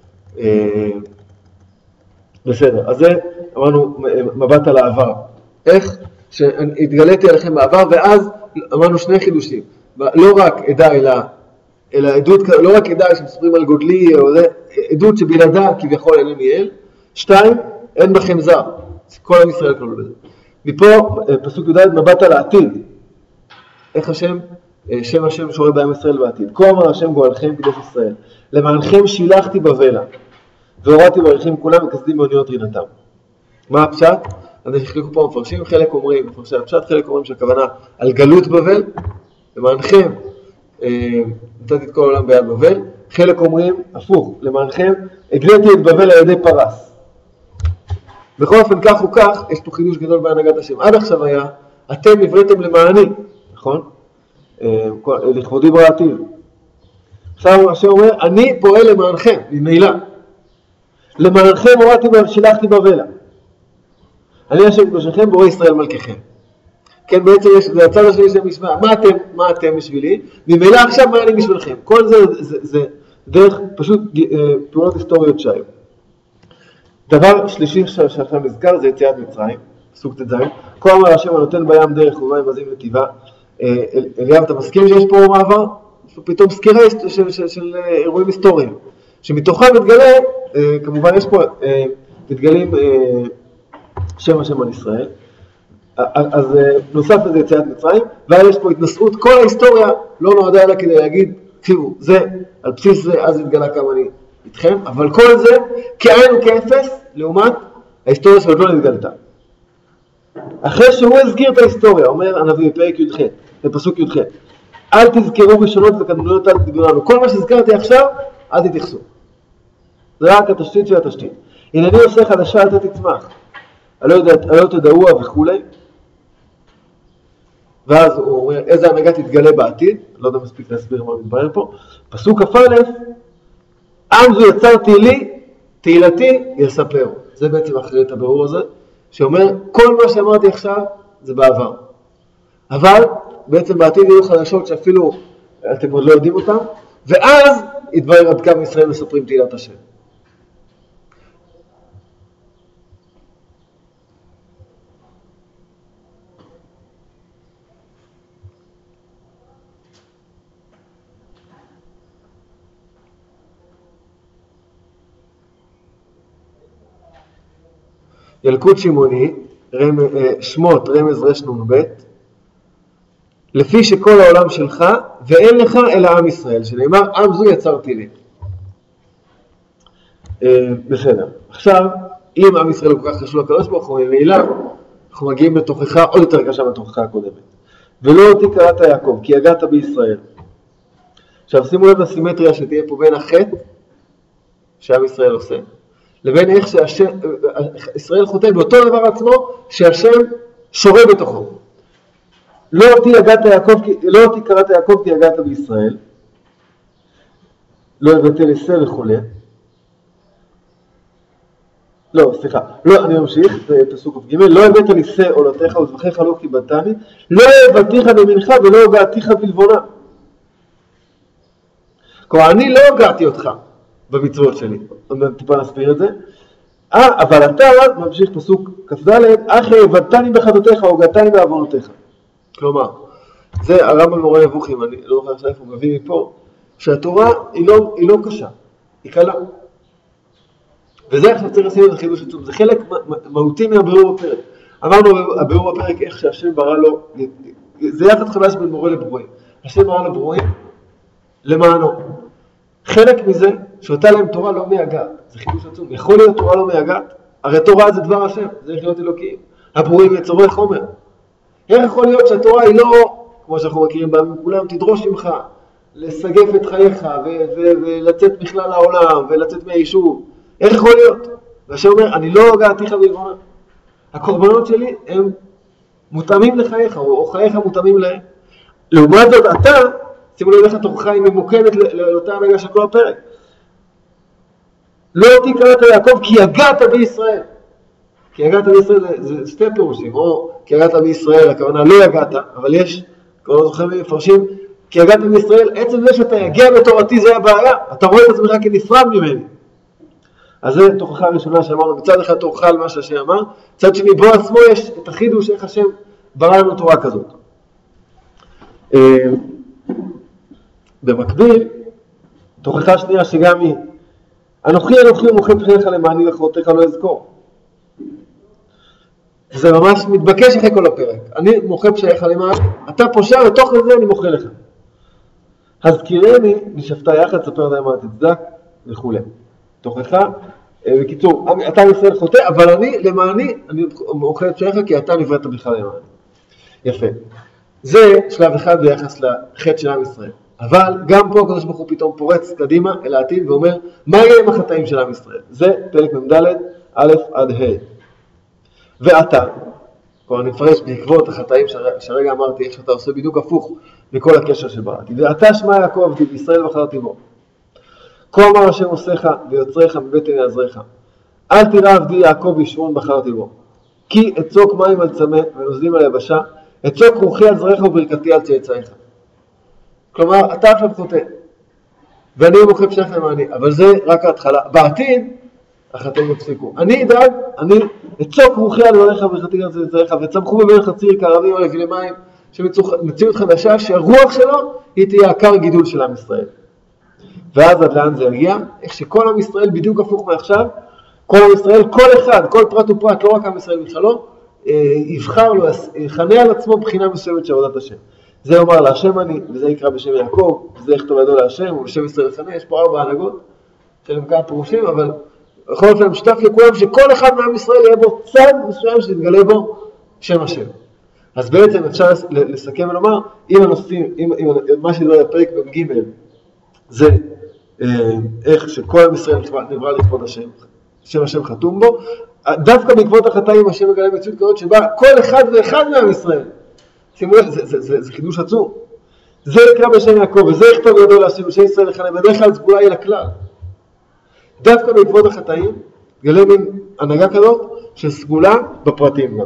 בסדר, אז זה אמרנו מבט על העבר. איך שהתגליתי עליכם בעבר, ואז אמרנו 2 חידושים. לא רק עדה אלא עדות, לא רק עדה שמספרים על גודלי, או זה, עדות שבלעדה כביכול איני אל. 2, אין בכם זר. כל עם ישראל כלול בזה. מפה פסוק י"ד מבט על העתיד. איך השם? שם השם שורה בעם ישראל בעתיד. כה אמר השם גואלכם קדוש ישראל, למענכם שילחתי בבלה, והורדתי ברכם כולם וכסדים מאוניות רינתם. מה הפשט? אז החלקו פה מפרשים, חלק אומרים, מפרשי הפשט, חלק אומרים שהכוונה על גלות בבל, למענכם נתתי את כל העולם ביד בבל, חלק אומרים הפוך, למענכם הגליתי את בבל על ידי פרס. בכל אופן כך וכך, יש פה חידוש גדול בהנהגת השם. עד עכשיו היה, אתם הבראתם למעני, נכון? לכבודי בראתי. עכשיו השם אומר, אני פועל למענכם, ממילא. למענכם הורדתי ושילחתי בבלה. אני השם קדושכם, בורא ישראל מלככם. כן, בעצם זה הצד השני של המשוואה. מה אתם בשבילי? ממילא עכשיו מה אני בשבילכם? כל זה דרך פשוט פעולות היסטוריות שהיו. דבר שלישי שעכשיו נזכר זה יציאת מצרים. פסוק ט"ז, כה אמר השם הנותן בים דרך ומים עזים נתיבה. אליהו, אתה מסכים שיש פה מעבר? פתאום סקירה של אירועים היסטוריים, שמתוכם מתגלה, כמובן יש פה, מתגלים שם השם על ישראל, אז נוסף לזה יציאת מצרים, ואז יש פה התנסות, כל ההיסטוריה לא נועדה אלא כדי להגיד, תראו, זה, על בסיס זה, אז התגלה כמה אני איתכם, אבל כל זה כאין וכאפס, לעומת ההיסטוריה שעוד לא נתגלתה. אחרי שהוא הזכיר את ההיסטוריה, אומר הנביא בפרק י"ח, בפסוק י"ח, אל תזכרו ראשונות וקדמוניות, אל תתגלו לנו. כל מה שהזכרתי עכשיו, אל תתייחסו. זה רק התשתית של התשתית. הנני עושה חדשה, אל תצמח. הלא תדעוה וכולי. ואז הוא אומר, איזה הנהגה תתגלה בעתיד. לא יודע מספיק להסביר מה מתברר פה. פסוק כ"א, עם זו יצרתי לי, תהילתי יספר. זה בעצם אחרי את הבירור הזה, שאומר, כל מה שאמרתי עכשיו, זה בעבר. אבל בעצם בעתיד יהיו חדשות שאפילו אתם עוד לא יודעים אותם, ואז יתברר עד כמה ישראל מספרים תהילת השם. ילקוט שמעוני, שמות רמז רנ"ב, לפי שכל העולם שלך ואין לך אלא עם ישראל, שנאמר עם זו יצרתי לי. בסדר. עכשיו, אם עם ישראל הוא כל כך קשור לקדוש ברוך הוא, ממילא אנחנו מגיעים לתוכחה עוד יותר קשה בתוכחה הקודמת. ולא אותי קראת יעקב, כי הגעת בישראל. עכשיו שימו לב לסימטריה שתהיה פה בין החטא שעם ישראל עושה, לבין איך שישראל חוטא באותו דבר עצמו שהשם שורה בתוכו. לא אותי קראת יעקב כי הגעת בישראל, לא הבאתי לסה וכו'. לא, סליחה, לא, אני ממשיך, זה פסוק ג', לא הבאת לסה עולתך וזבחיך לא כיבדתני, לא הבאתיך במנחה ולא הגעתיך בלבונה. כלומר, אני לא הגעתי אותך במצוות שלי. טיפה נסביר את זה. אבל אתה ממשיך פסוק כ"ד, אחי הבדתני בחטאותיך או הגעתני בעוונותיך. כלומר, זה הרמב"ם מורה נבוכים, אני לא זוכר עכשיו איפה הוא מביא מפה, שהתורה היא לא קשה, היא קלה. וזה עכשיו צריך לשים את החידוש עצום, זה חלק מהותי מהבירור בפרק. אמרנו הבירור בפרק איך שהשם ברא לו, זה יחד חדש בין מורה לברואים. השם ברא לברואים למענו. חלק מזה שאותה להם תורה לא מייגעת, זה חידוש עצום. יכול להיות תורה לא מייגעת? הרי תורה זה דבר השם, זה איך להיות אלוקים. הברואים יצורי חומר. איך יכול להיות שהתורה היא לא, כמו שאנחנו מכירים בה, כולם תדרוש ממך לסגף את חייך ולצאת בכלל לעולם ולצאת מהיישוב. איך יכול להיות? והשם אומר, אני לא הגעתיך בלבונה. הקורבנות שלי הם מותאמים לחייך, או חייך מותאמים להם. לעומת זאת, אתה, שימו לב איך התורך היא ממוקדת לאותה הנהגה של כל הפרק. לא אותי קראת יעקב כי הגעת בישראל. כי הגעת בישראל זה שתי פירושים, או כי הגעת בישראל, הכוונה לא הגעת, אבל יש, כל הזוכרים מפרשים, כי הגעת בישראל, עצם זה שאתה יגיע בתורתי זה הבעיה, אתה רואה את עצמך כנפרד ממני. אז זה תוכחה הראשונה שאמרנו, בצד אחד תוכחה על מה שהשם אמר, צד שני בו עצמו יש את החידוש איך השם ברא לנו תורה כזאת. במקביל, תוכחה שנייה שגם היא, אנוכי מוכן פניך למעני וחרותיך לא אזכור. זה ממש מתבקש אחרי כל הפרק. אני מוחה פשעיך למעני, אתה פושע ותוך לזה אני מוחה לך. הזכירני, נשפטה יחד, ספר די מה תצדק וכו'. תוכחה, בקיצור, אתה ישראל חוטא, אבל אני למעני, אני מוחה פשעיך כי אתה נבראת בכלל למעני. יפה. זה שלב אחד ביחס לחטא של עם ישראל. אבל גם פה הקדוש ברוך הוא פתאום פורץ קדימה אל העתיד ואומר, מה יהיה עם החטאים של עם ישראל? זה פרק מ"ד, א' עד ה'. ואתה, כבר אני מפרש בעקבות החטאים שהרגע אמרתי, איך שאתה עושה בדיוק הפוך מכל הקשר שבראתי. ואתה שמע יעקב, כי בישראל בחרתי בו. כה אמר השם עושיך ויוצריך מבטן יעזריך. אל תירא עבדי יעקב וישמעון בחרתי בו. כי אצוק מים על צמא ונוזלים על יבשה, אצוק רוחי על זרעך וברכתי על צאצאיך. כלומר, אתה עכשיו חוטא. ואני מוחה פשעיך למעני, אבל זה רק ההתחלה. בעתיד, החטאים יפסיקו. אני אדאג, אני אצוק רוחי על יולך וחטאים על יצריך, וצמחו בבין חציר כערבים על אבילי מים, שמציאות חדשה שהרוח שלו היא תהיה עקר גידול של עם ישראל. ואז עד לאן זה יגיע? איך שכל עם ישראל בדיוק הפוך מעכשיו, כל עם ישראל, כל אחד, כל פרט ופרט, לא רק עם ישראל בכללו, יבחר לו, יכנה על עצמו בחינה מסוימת של עבודת השם. זה יאמר להשם אני, וזה יקרא בשם יעקב, וזה יכתוב ידו להשם, ובשם ישראל יכנה. יש פה 4 הנהגות של כמה פירושים, אבל בכל אופן משותף לכולם שכל אחד מעם ישראל יהיה בו צד מסוים שיתגלה בו שם השם. אז בעצם אפשר לסכם ולומר, אם הנושאים, אם מה שדבר הפרק בג' זה איך שכל עם ישראל נברא לכבוד השם, שם השם חתום בו, דווקא בעקבות החטאים השם מגלה מציאות כזאת שבה כל אחד ואחד מעם ישראל, שימו לב, זה חידוש עצום. זה יקרא בשם יעקב, וזה יכתוב ידו להשם, ושם ישראל יכנה, בדרך כלל סגולה היא לכלל. דווקא בעקבות החטאים, גלה מין הנהגה כזאת של סגולה בפרטים גם.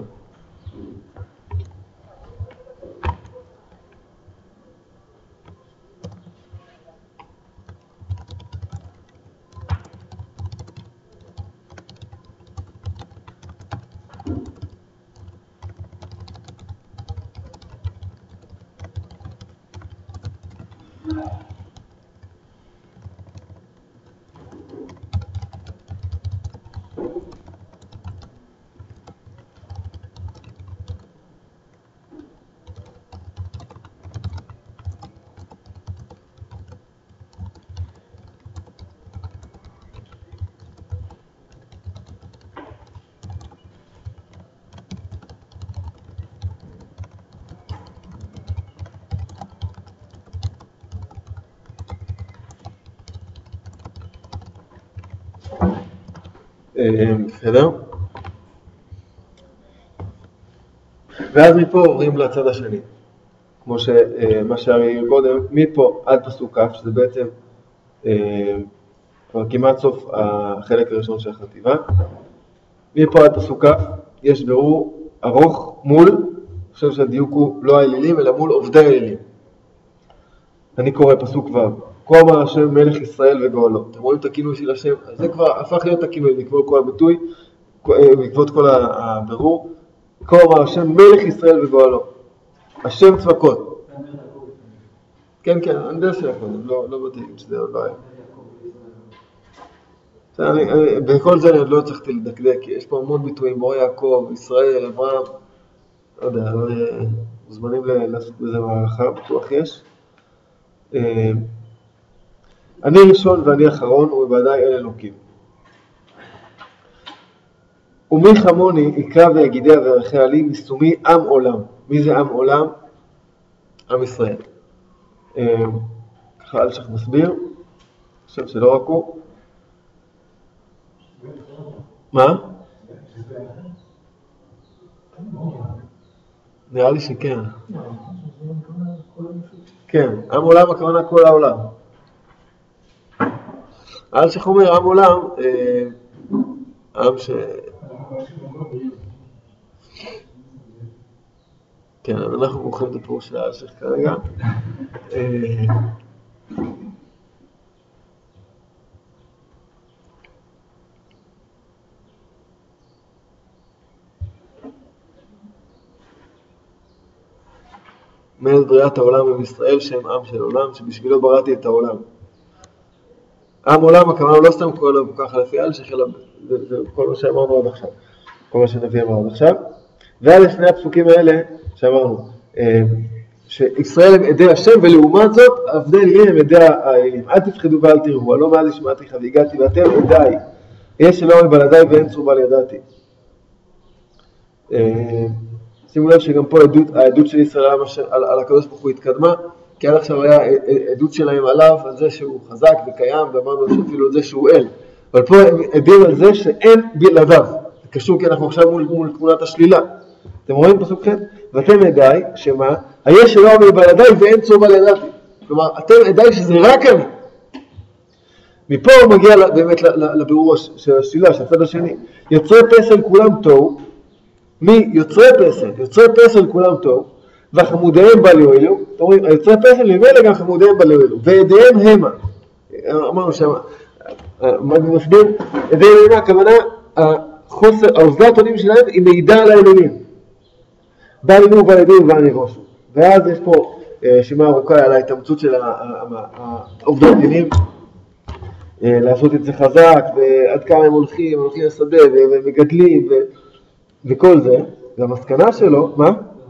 בסדר? ואז מפה עוברים לצד השני, כמו שמה שהראינו קודם, מפה עד פסוק כ', שזה בעצם כבר כמעט סוף החלק הראשון של החטיבה. מפה עד פסוק כ' יש בירור ארוך מול, אני חושב שהדיוק הוא לא האלילים אלא מול עובדי האלילים. אני קורא פסוק ו': כה אמר השם מלך ישראל וגואלו. אתם רואים את הכינוי של השם? אז זה כבר הפך להיות הכינוי בעקבות כל הביטוי, בעקבות כל הבירור. כה אמר השם מלך ישראל וגואלו, השם צבקות. כן, כן, אני יודע שהקודם, לא בדיוק שזה עוד לא היה. בכל זה אני עוד לא צריכתי לדקדק, כי יש פה המון ביטויים, בורא יעקב, ישראל, אברהם, לא יודע, מוזמנים לעשות בזה מערכה, בטוח יש. אני ראשון ואני אחרון, ובוודאי אל אלוקים. ומי כמוני יקרא ויגידיה וירכיה לי מסומי עם עולם. מי זה עם עולם? עם ישראל. ככה אלשך מסביר, אני חושב שלא רק הוא. מה? נראה לי שכן. כן, עם עולם הכוונה כל העולם. אלשך אומר עם עולם, עם ש... כן, אנחנו מוכנים את הפירוש של אלשך כרגע. מאז בריאת העולם עם ישראל שהם עם של עולם, שבשבילו בראתי את העולם. עם עולם הכוונה לא סתם קורא לו ככה לפי אלשך, אלא זה כל מה שאמרנו עד עכשיו, כל מה שנביא אמרנו עד עכשיו. ועל שני הפסוקים האלה שאמרנו, שישראל הם עדי השם, ולעומת זאת עבדי אלילים הם עדי האלים. אל תפחדו ואל תראו, הלא מאז השמעתיך והגעתי ואתם עדיי, יש אלוהים בלעדיי ואין צור בל ידעתי. שימו לב שגם פה העדות של ישראל על הקדוש ברוך הוא התקדמה, כי עד עכשיו היה עדות שלהם עליו, על זה שהוא חזק וקיים, ואמרנו שאפילו על זה שהוא אל. אבל פה הם עדים על זה שאין בלעדיו. זה קשור כי אנחנו עכשיו מול תמונת השלילה. אתם רואים פסוק ח': ואתם עדיי, שמה? היש אלוהים בלעדיי ואין צור בל ידעתי. כלומר, אתם עדיי שזה רק אני. מפה הוא מגיע באמת לבירור של השלילה, של הצד השני. יוצרי פסל כולם תוהו. מי יוצרי פסל? יוצרי פסל כולם תוהו, וחמודיהם בל יועילו. אתם רואים, היוצרי פסל ממילא גם חמודיהם בל יועילו, ועדיהם המה. אמרנו שם, מסביר, ידי האמונה, הכוונה, האוזלת אונים שלהם היא מידע על האלוהים. בא לנו ועלינו ואני ראשו. ואז יש פה רשימה ארוכה על ההתאמצות של העובדות דינים, לעשות את זה חזק, ועד כמה הם הולכים לשדה, ומגדלים, וכל זה. והמסקנה שלו, מה?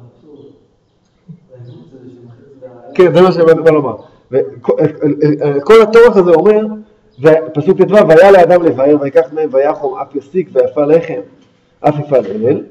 כן, זה מה שאני בא לומר. כל התורך הזה אומר, ופסוק ט"ו, והיה לאדם לבאר, ויקח מהם ויחום, אף יסיק ויפה לחם, אף יפעל אל.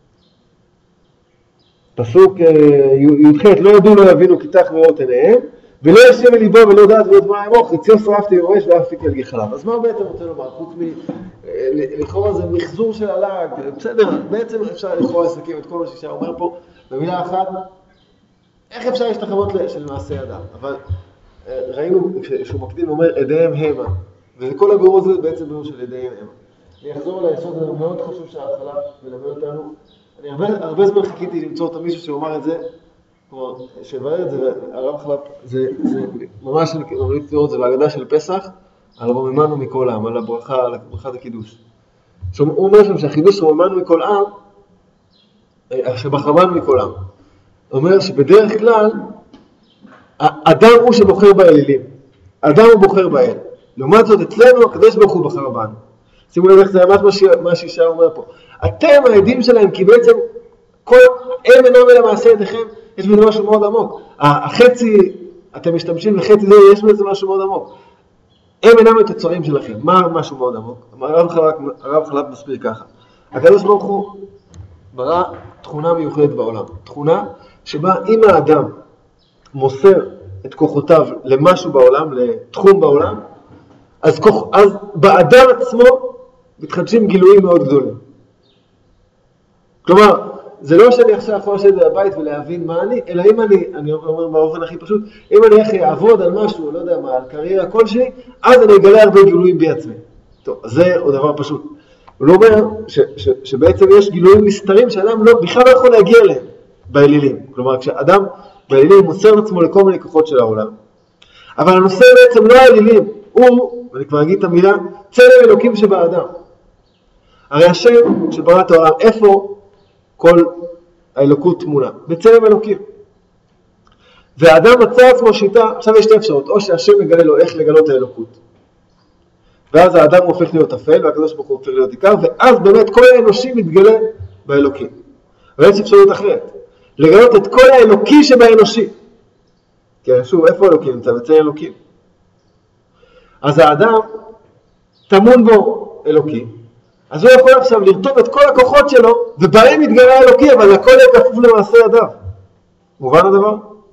פסוק י"ח, לא ידעו לא יבינו כי תח מראות עיניהם, ולא ישב אל ליבו ולא דעת ולא דמע עמו, חציו שרפתי יורש ואף פיק ילגי חלב. אז מה בעצם רוצה לומר? חוץ לכאורה זה מחזור של הלעג, בסדר, בעצם אפשר לכאורה לסכם את כל מה שישר אומר פה במילה אחת, איך אפשר להשתחוות של מעשה אדם? אבל ראינו שהוא מקדים ואומר ידיהם המה, וכל הביאור הזה בעצם ביאור של ידיהם המה. אני אחזור על היסוד, זה מאוד חשוב שההתחלה מלמד אותנו. אני הרבה זמן חיכיתי למצוא את מישהו שאומר את זה, כלומר, שבאר את זה, הרב חלפ, זה ממש, אני ממליץ לראות, זה בהגדה של פסח, על רוממנו מכל עם, על הברכה, על ברכת הקידוש. הוא אומר שם שהחידוש רוממנו מכל עם, שבחרמנו מכל עם. הוא אומר שבדרך כלל, אדם הוא שבוחר באלילים. אדם הוא בוחר באל. לעומת זאת, אצלנו, הקדוש ברוך הוא בחר בנו. שימו לב איך זה ממש מה שישה אומר פה. אתם העדים שלהם, כי בעצם הם אינם אלה מעשה ידיכם, יש בזה משהו מאוד עמוק. החצי, אתם משתמשים לחצי זה, יש בזה משהו מאוד עמוק. הם אינם את הצורים שלכם. מה משהו מאוד עמוק? הרב חלפ מסביר ככה. הקדוש ברוך הוא ברא תכונה מיוחדת בעולם. תכונה שבה אם האדם מוסר את כוחותיו למשהו בעולם, לתחום בעולם, אז באדם עצמו מתחדשים גילויים מאוד גדולים. כלומר, זה לא שאני עכשיו יכול לשבת בבית ולהבין מה אני, אלא אם אני אומר באופן הכי פשוט, אם אני איך אעבוד על משהו, לא יודע מה, על קריירה כלשהי, אז אני אגלה הרבה גילויים בעצמי. טוב, אז זה עוד דבר פשוט. הוא לא אומר שבעצם יש גילויים מסתרים שאדם בכלל לא יכול להגיע אליהם באלילים. כלומר, כשאדם באלילים מוסר את עצמו לכל מיני כוחות של העולם, אבל הנושא בעצם לא האלילים, הוא, ואני כבר אגיד את המילה, צלם אלוקים שבאדם. הרי השם שברא את העולם, איפה כל האלוקות תמונה? בצלם אלוקים. והאדם מצא עצמו שיטה, עכשיו יש שתי אפשרות, או שהשם מגלה לו איך לגלות את האלוקות. ואז האדם הופך להיות אפל, והקדוש ברוך הוא הופך להיות עיקר, ואז באמת כל האנושי מתגלה באלוקים. ויש אפשרות אחרת, לגלות את כל האלוקי שבאנושי. כי שוב, איפה האלוקים נמצא? בצלם אלוקים. אז האדם תמון בו אלוקי, אז הוא יכול עכשיו לרתום את כל הכוחות שלו, ובהם מתגלה אלוקי, אבל הכל יהיה כפוף למעשה ידיו. מובן הדבר?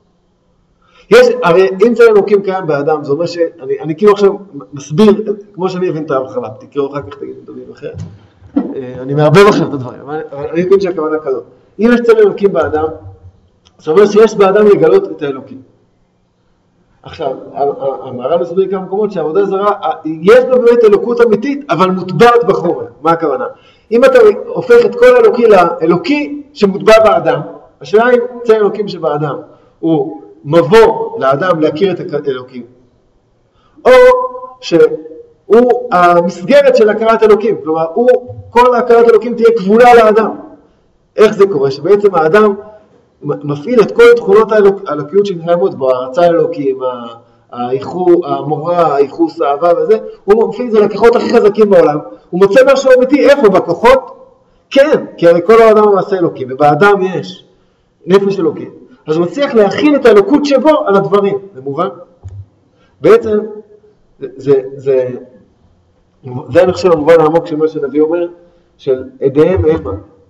הרי אם צלם אלוקים קיים באדם, זה אומר שאני כאילו עכשיו מסביר, כמו שאני אבין את ההבחלה, תקראו אחר כך תגידו דברים אחרת. אני מערבב עכשיו את הדברים, אבל אני מבין שהכוונה כזאת. אם יש צלם אלוקים באדם, זאת אומרת שיש באדם לגלות את האלוקים. עכשיו, המהר"ל מסביר כמה מקומות שהעבודה זרה, יש בה באמת אלוקות אמיתית, אבל מוטבעת בחומר. מה הכוונה? אם אתה הופך את כל האלוקי לאלוקי שמוטבע באדם, השאלה אם צלם אלוקים שבאדם הוא מבוא לאדם להכיר את האלוקים, או שהוא המסגרת של הכרת אלוקים, כלומר, כל הכרת אלוקים תהיה כבולה לאדם. איך זה קורה? שבעצם האדם מפעיל את כל תכונות האלוקיות שקיימות בו, הרצה האלוקים, המורא, הייחוס, האהבה וזה, הוא מפעיל את זה לכוחות הכי חזקים בעולם, הוא מוצא משהו אמיתי, איפה? בכוחות? כן, כי הרי כל האדם הוא מעשה אלוקים, ובאדם יש נפש אלוקים. אז הוא מצליח להכיל את האלוקות שבו על הדברים, זה מובן? בעצם, זה אני חושב המובן העמוק של מה שנביא אומר, של עדיהם המה.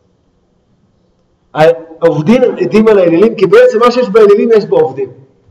העובדים עדים על האלילים, כי בעצם מה שיש באלילים יש בו עובדים.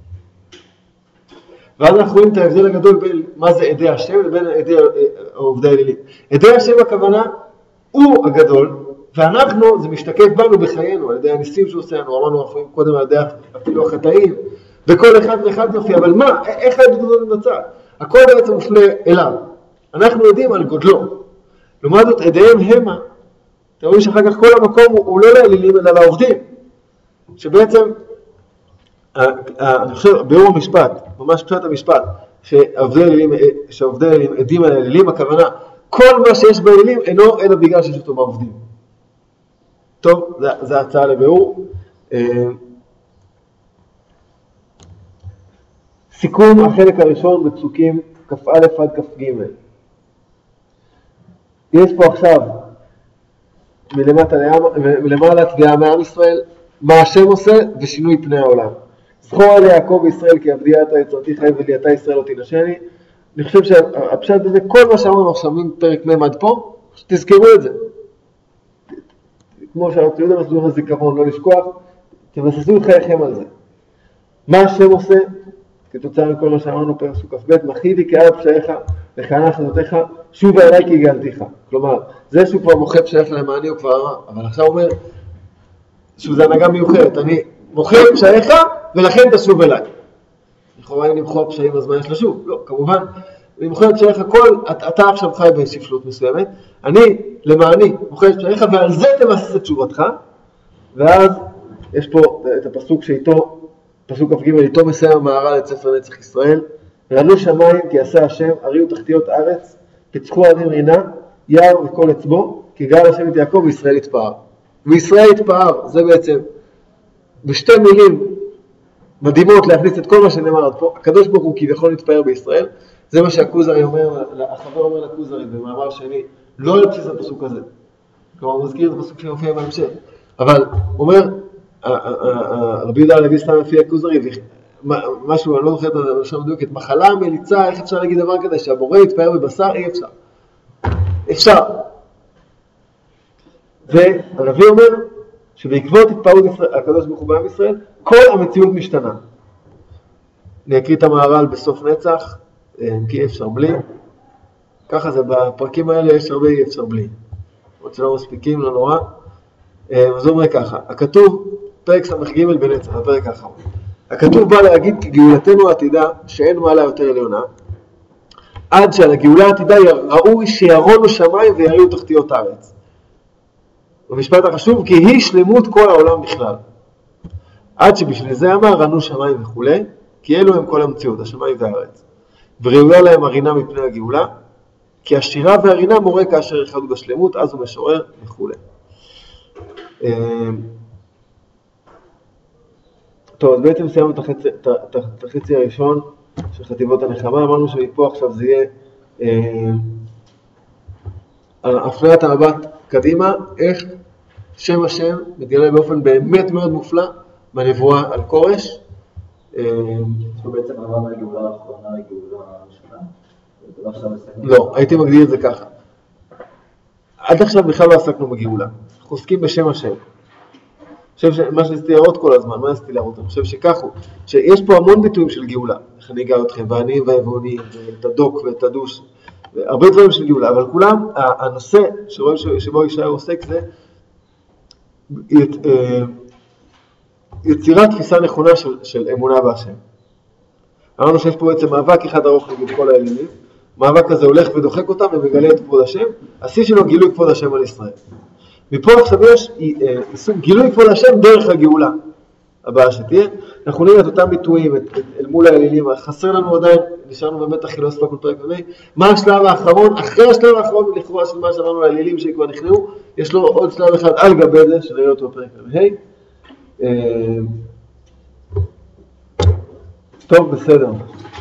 ואז אנחנו רואים את ההבדל הגדול בין מה זה עדי השם לבין עובדי האלילים. עדי השם הכוונה הוא הגדול, ואנחנו, זה משתקף בנו בחיינו, על ידי הניסים שהוא עושה לנו, אמרנו קודם על ידי אפילו החטאים, וכל אחד ואחד נופיע, אבל מה, איך ההתגודות נמצא? הכל בעצם מופנה אליו. אנחנו יודעים על גודלו. לעומת זאת, עדיהם המה, אתם רואים שאחר כך כל המקום הוא לא לאלילים אלא לעובדים. שבעצם, אני חושב, ביאור המשפט, ממש פשוט המשפט, שעובדי אלילים עדים על האלילים, הכוונה, כל מה שיש באלילים אינו אלא בגלל שיש אותו בעובדים. טוב, זה הצעה לביאור. סיכום החלק הראשון בפסוקים כ"א עד כ"ג. יש פה עכשיו מלמעלה תביעה מעם ישראל, מה השם עושה ושינוי פני העולם. זכור על יעקב וישראל כי עבדי אתה יצרתי חי ולי אתה ישראל לא תנשני. אני חושב שהפשט הזה, כל מה שאמרנו עכשיו מפרק מ' עד פה, תזכרו את זה. כמו שאנחנו יודעים מסלול הזיכרון, לא לשכוח, תבססו את חייכם על זה. מה השם עושה? כתוצאה מכל מה שאמרנו פרק כ"ב, מחיתי כאב פשעיך וכהנה חטאותיך, שובה אליי כי גאלתיך. כלומר, זה שהוא כבר מוחה פשעיך למעני הוא כבר אמר, אבל עכשיו הוא אומר, שוב, זה הנהגה מיוחדת, אני מוחה פשעיך ולכן תשוב אליי. לכאורה אם נמחוא פשעים אז מה יש לשוב? לא, כמובן, אני מוחה פשעיך כל, אתה עכשיו חי בשפלות מסוימת, אני למעני מוחה פשעיך ועל זה תבסס את תשובתך, ואז יש פה את הפסוק שאיתו, פסוק כ"ג, איתו מסיים המהר"ל את ספר נצח ישראל, רנו שמיים כי עשה השם, הריעו תחתיות ארץ, פצחו ערים רינה, יער וכל אצבו, כי גאל השם את יעקב וישראל יתפאר. וישראל יתפאר, זה בעצם בשתי מילים מדהימות להכניס את כל מה שנאמר עד פה. הקדוש ברוך הוא כביכול יתפאר בישראל, זה מה שהכוזרי אומר, החבר אומר לכוזרי במאמר שני, לא על בסיס הפסוק הזה. כלומר, הוא מזכיר את הפסוק שמופיע בהמשך. אבל הוא אומר, רבי יהודה הלוי סתם לפי הכוזרי, משהו, אני לא זוכר את השם מדויק, את מחלה, מליצה, איך אפשר להגיד דבר כזה, שהבורא יתפאר בבשר, אי אפשר. אפשר. והנביא אומר שבעקבות התפארות הקדוש ברוך הוא בעם ישראל, כל המציאות משתנה. אני אקריא את המהר"ל בסוף נצח, כי אי אפשר בלי. ככה זה, בפרקים האלה יש הרבה אי אפשר בלי. עוד שלא מספיקים, לא נורא. אז אומר ככה, הכתוב, פרק ס"ג בנצח, הפרק האחרון. הכתוב בא להגיד כי גאולתנו העתידה, שאין מעלה יותר עליונה, עד שעל הגאולה העתידה ראוי שירונו שמיים ויריעו תחתיות הארץ. במשפט החשוב, כי היא שלמות כל העולם בכלל. עד שבשביל זה אמר, רנו שמיים וכו', כי אלו הם כל המציאות, השמיים והארץ. וראויה להם הרינה מפני הגאולה, כי השירה והרינה מורה כאשר יחדו בשלמות, אז הוא משורר וכו'. טוב, אז בעצם סיימנו את החצי הראשון של חטיבות הנחמה. אמרנו שמפה עכשיו זה יהיה הפניית המבט קדימה, איך שם השם מתגלה באופן באמת מאוד מופלא בנבואה על כורש. שהוא בעצם עבר מהגאולה האחרונה לגאולה הראשונה? לא, הייתי מגדיר את זה ככה. עד עכשיו בכלל לא עסקנו בגאולה, אנחנו עוסקים בשם השם. אני חושב שמה שניסיתי להראות כל הזמן, מה ניסיתי להראות? אני חושב שכך הוא, שיש פה המון ביטויים של גאולה. איך אני אגע אתכם, והעניים והיבואנים, ואת הדוק ואת הדוש, הרבה דברים של גאולה, אבל כולם, הנושא שבו ישעיהו עוסק זה יצירת תפיסה נכונה של אמונה בהשם. אמרנו שיש פה בעצם מאבק אחד ארוך נגד כל האלילים, מאבק הזה הולך ודוחק אותם ומגלה את כבוד השם, השיא שלו גילוי כבוד השם על ישראל. מפה עכשיו יש גילוי כבוד השם דרך הגאולה הבאה שתהיה. אנחנו נראה את אותם ביטויים אל מול האלילים, חסר לנו עדיין, נשארנו באמת הכי לא הספקנו פרק במי, מה השלב האחרון, אחרי השלב האחרון לכאורה של מה שאמרנו לאלילים שכבר נכנעו, יש לו עוד שלב אחד על גבי זה, שנראה אותו פרק במי. טוב, בסדר.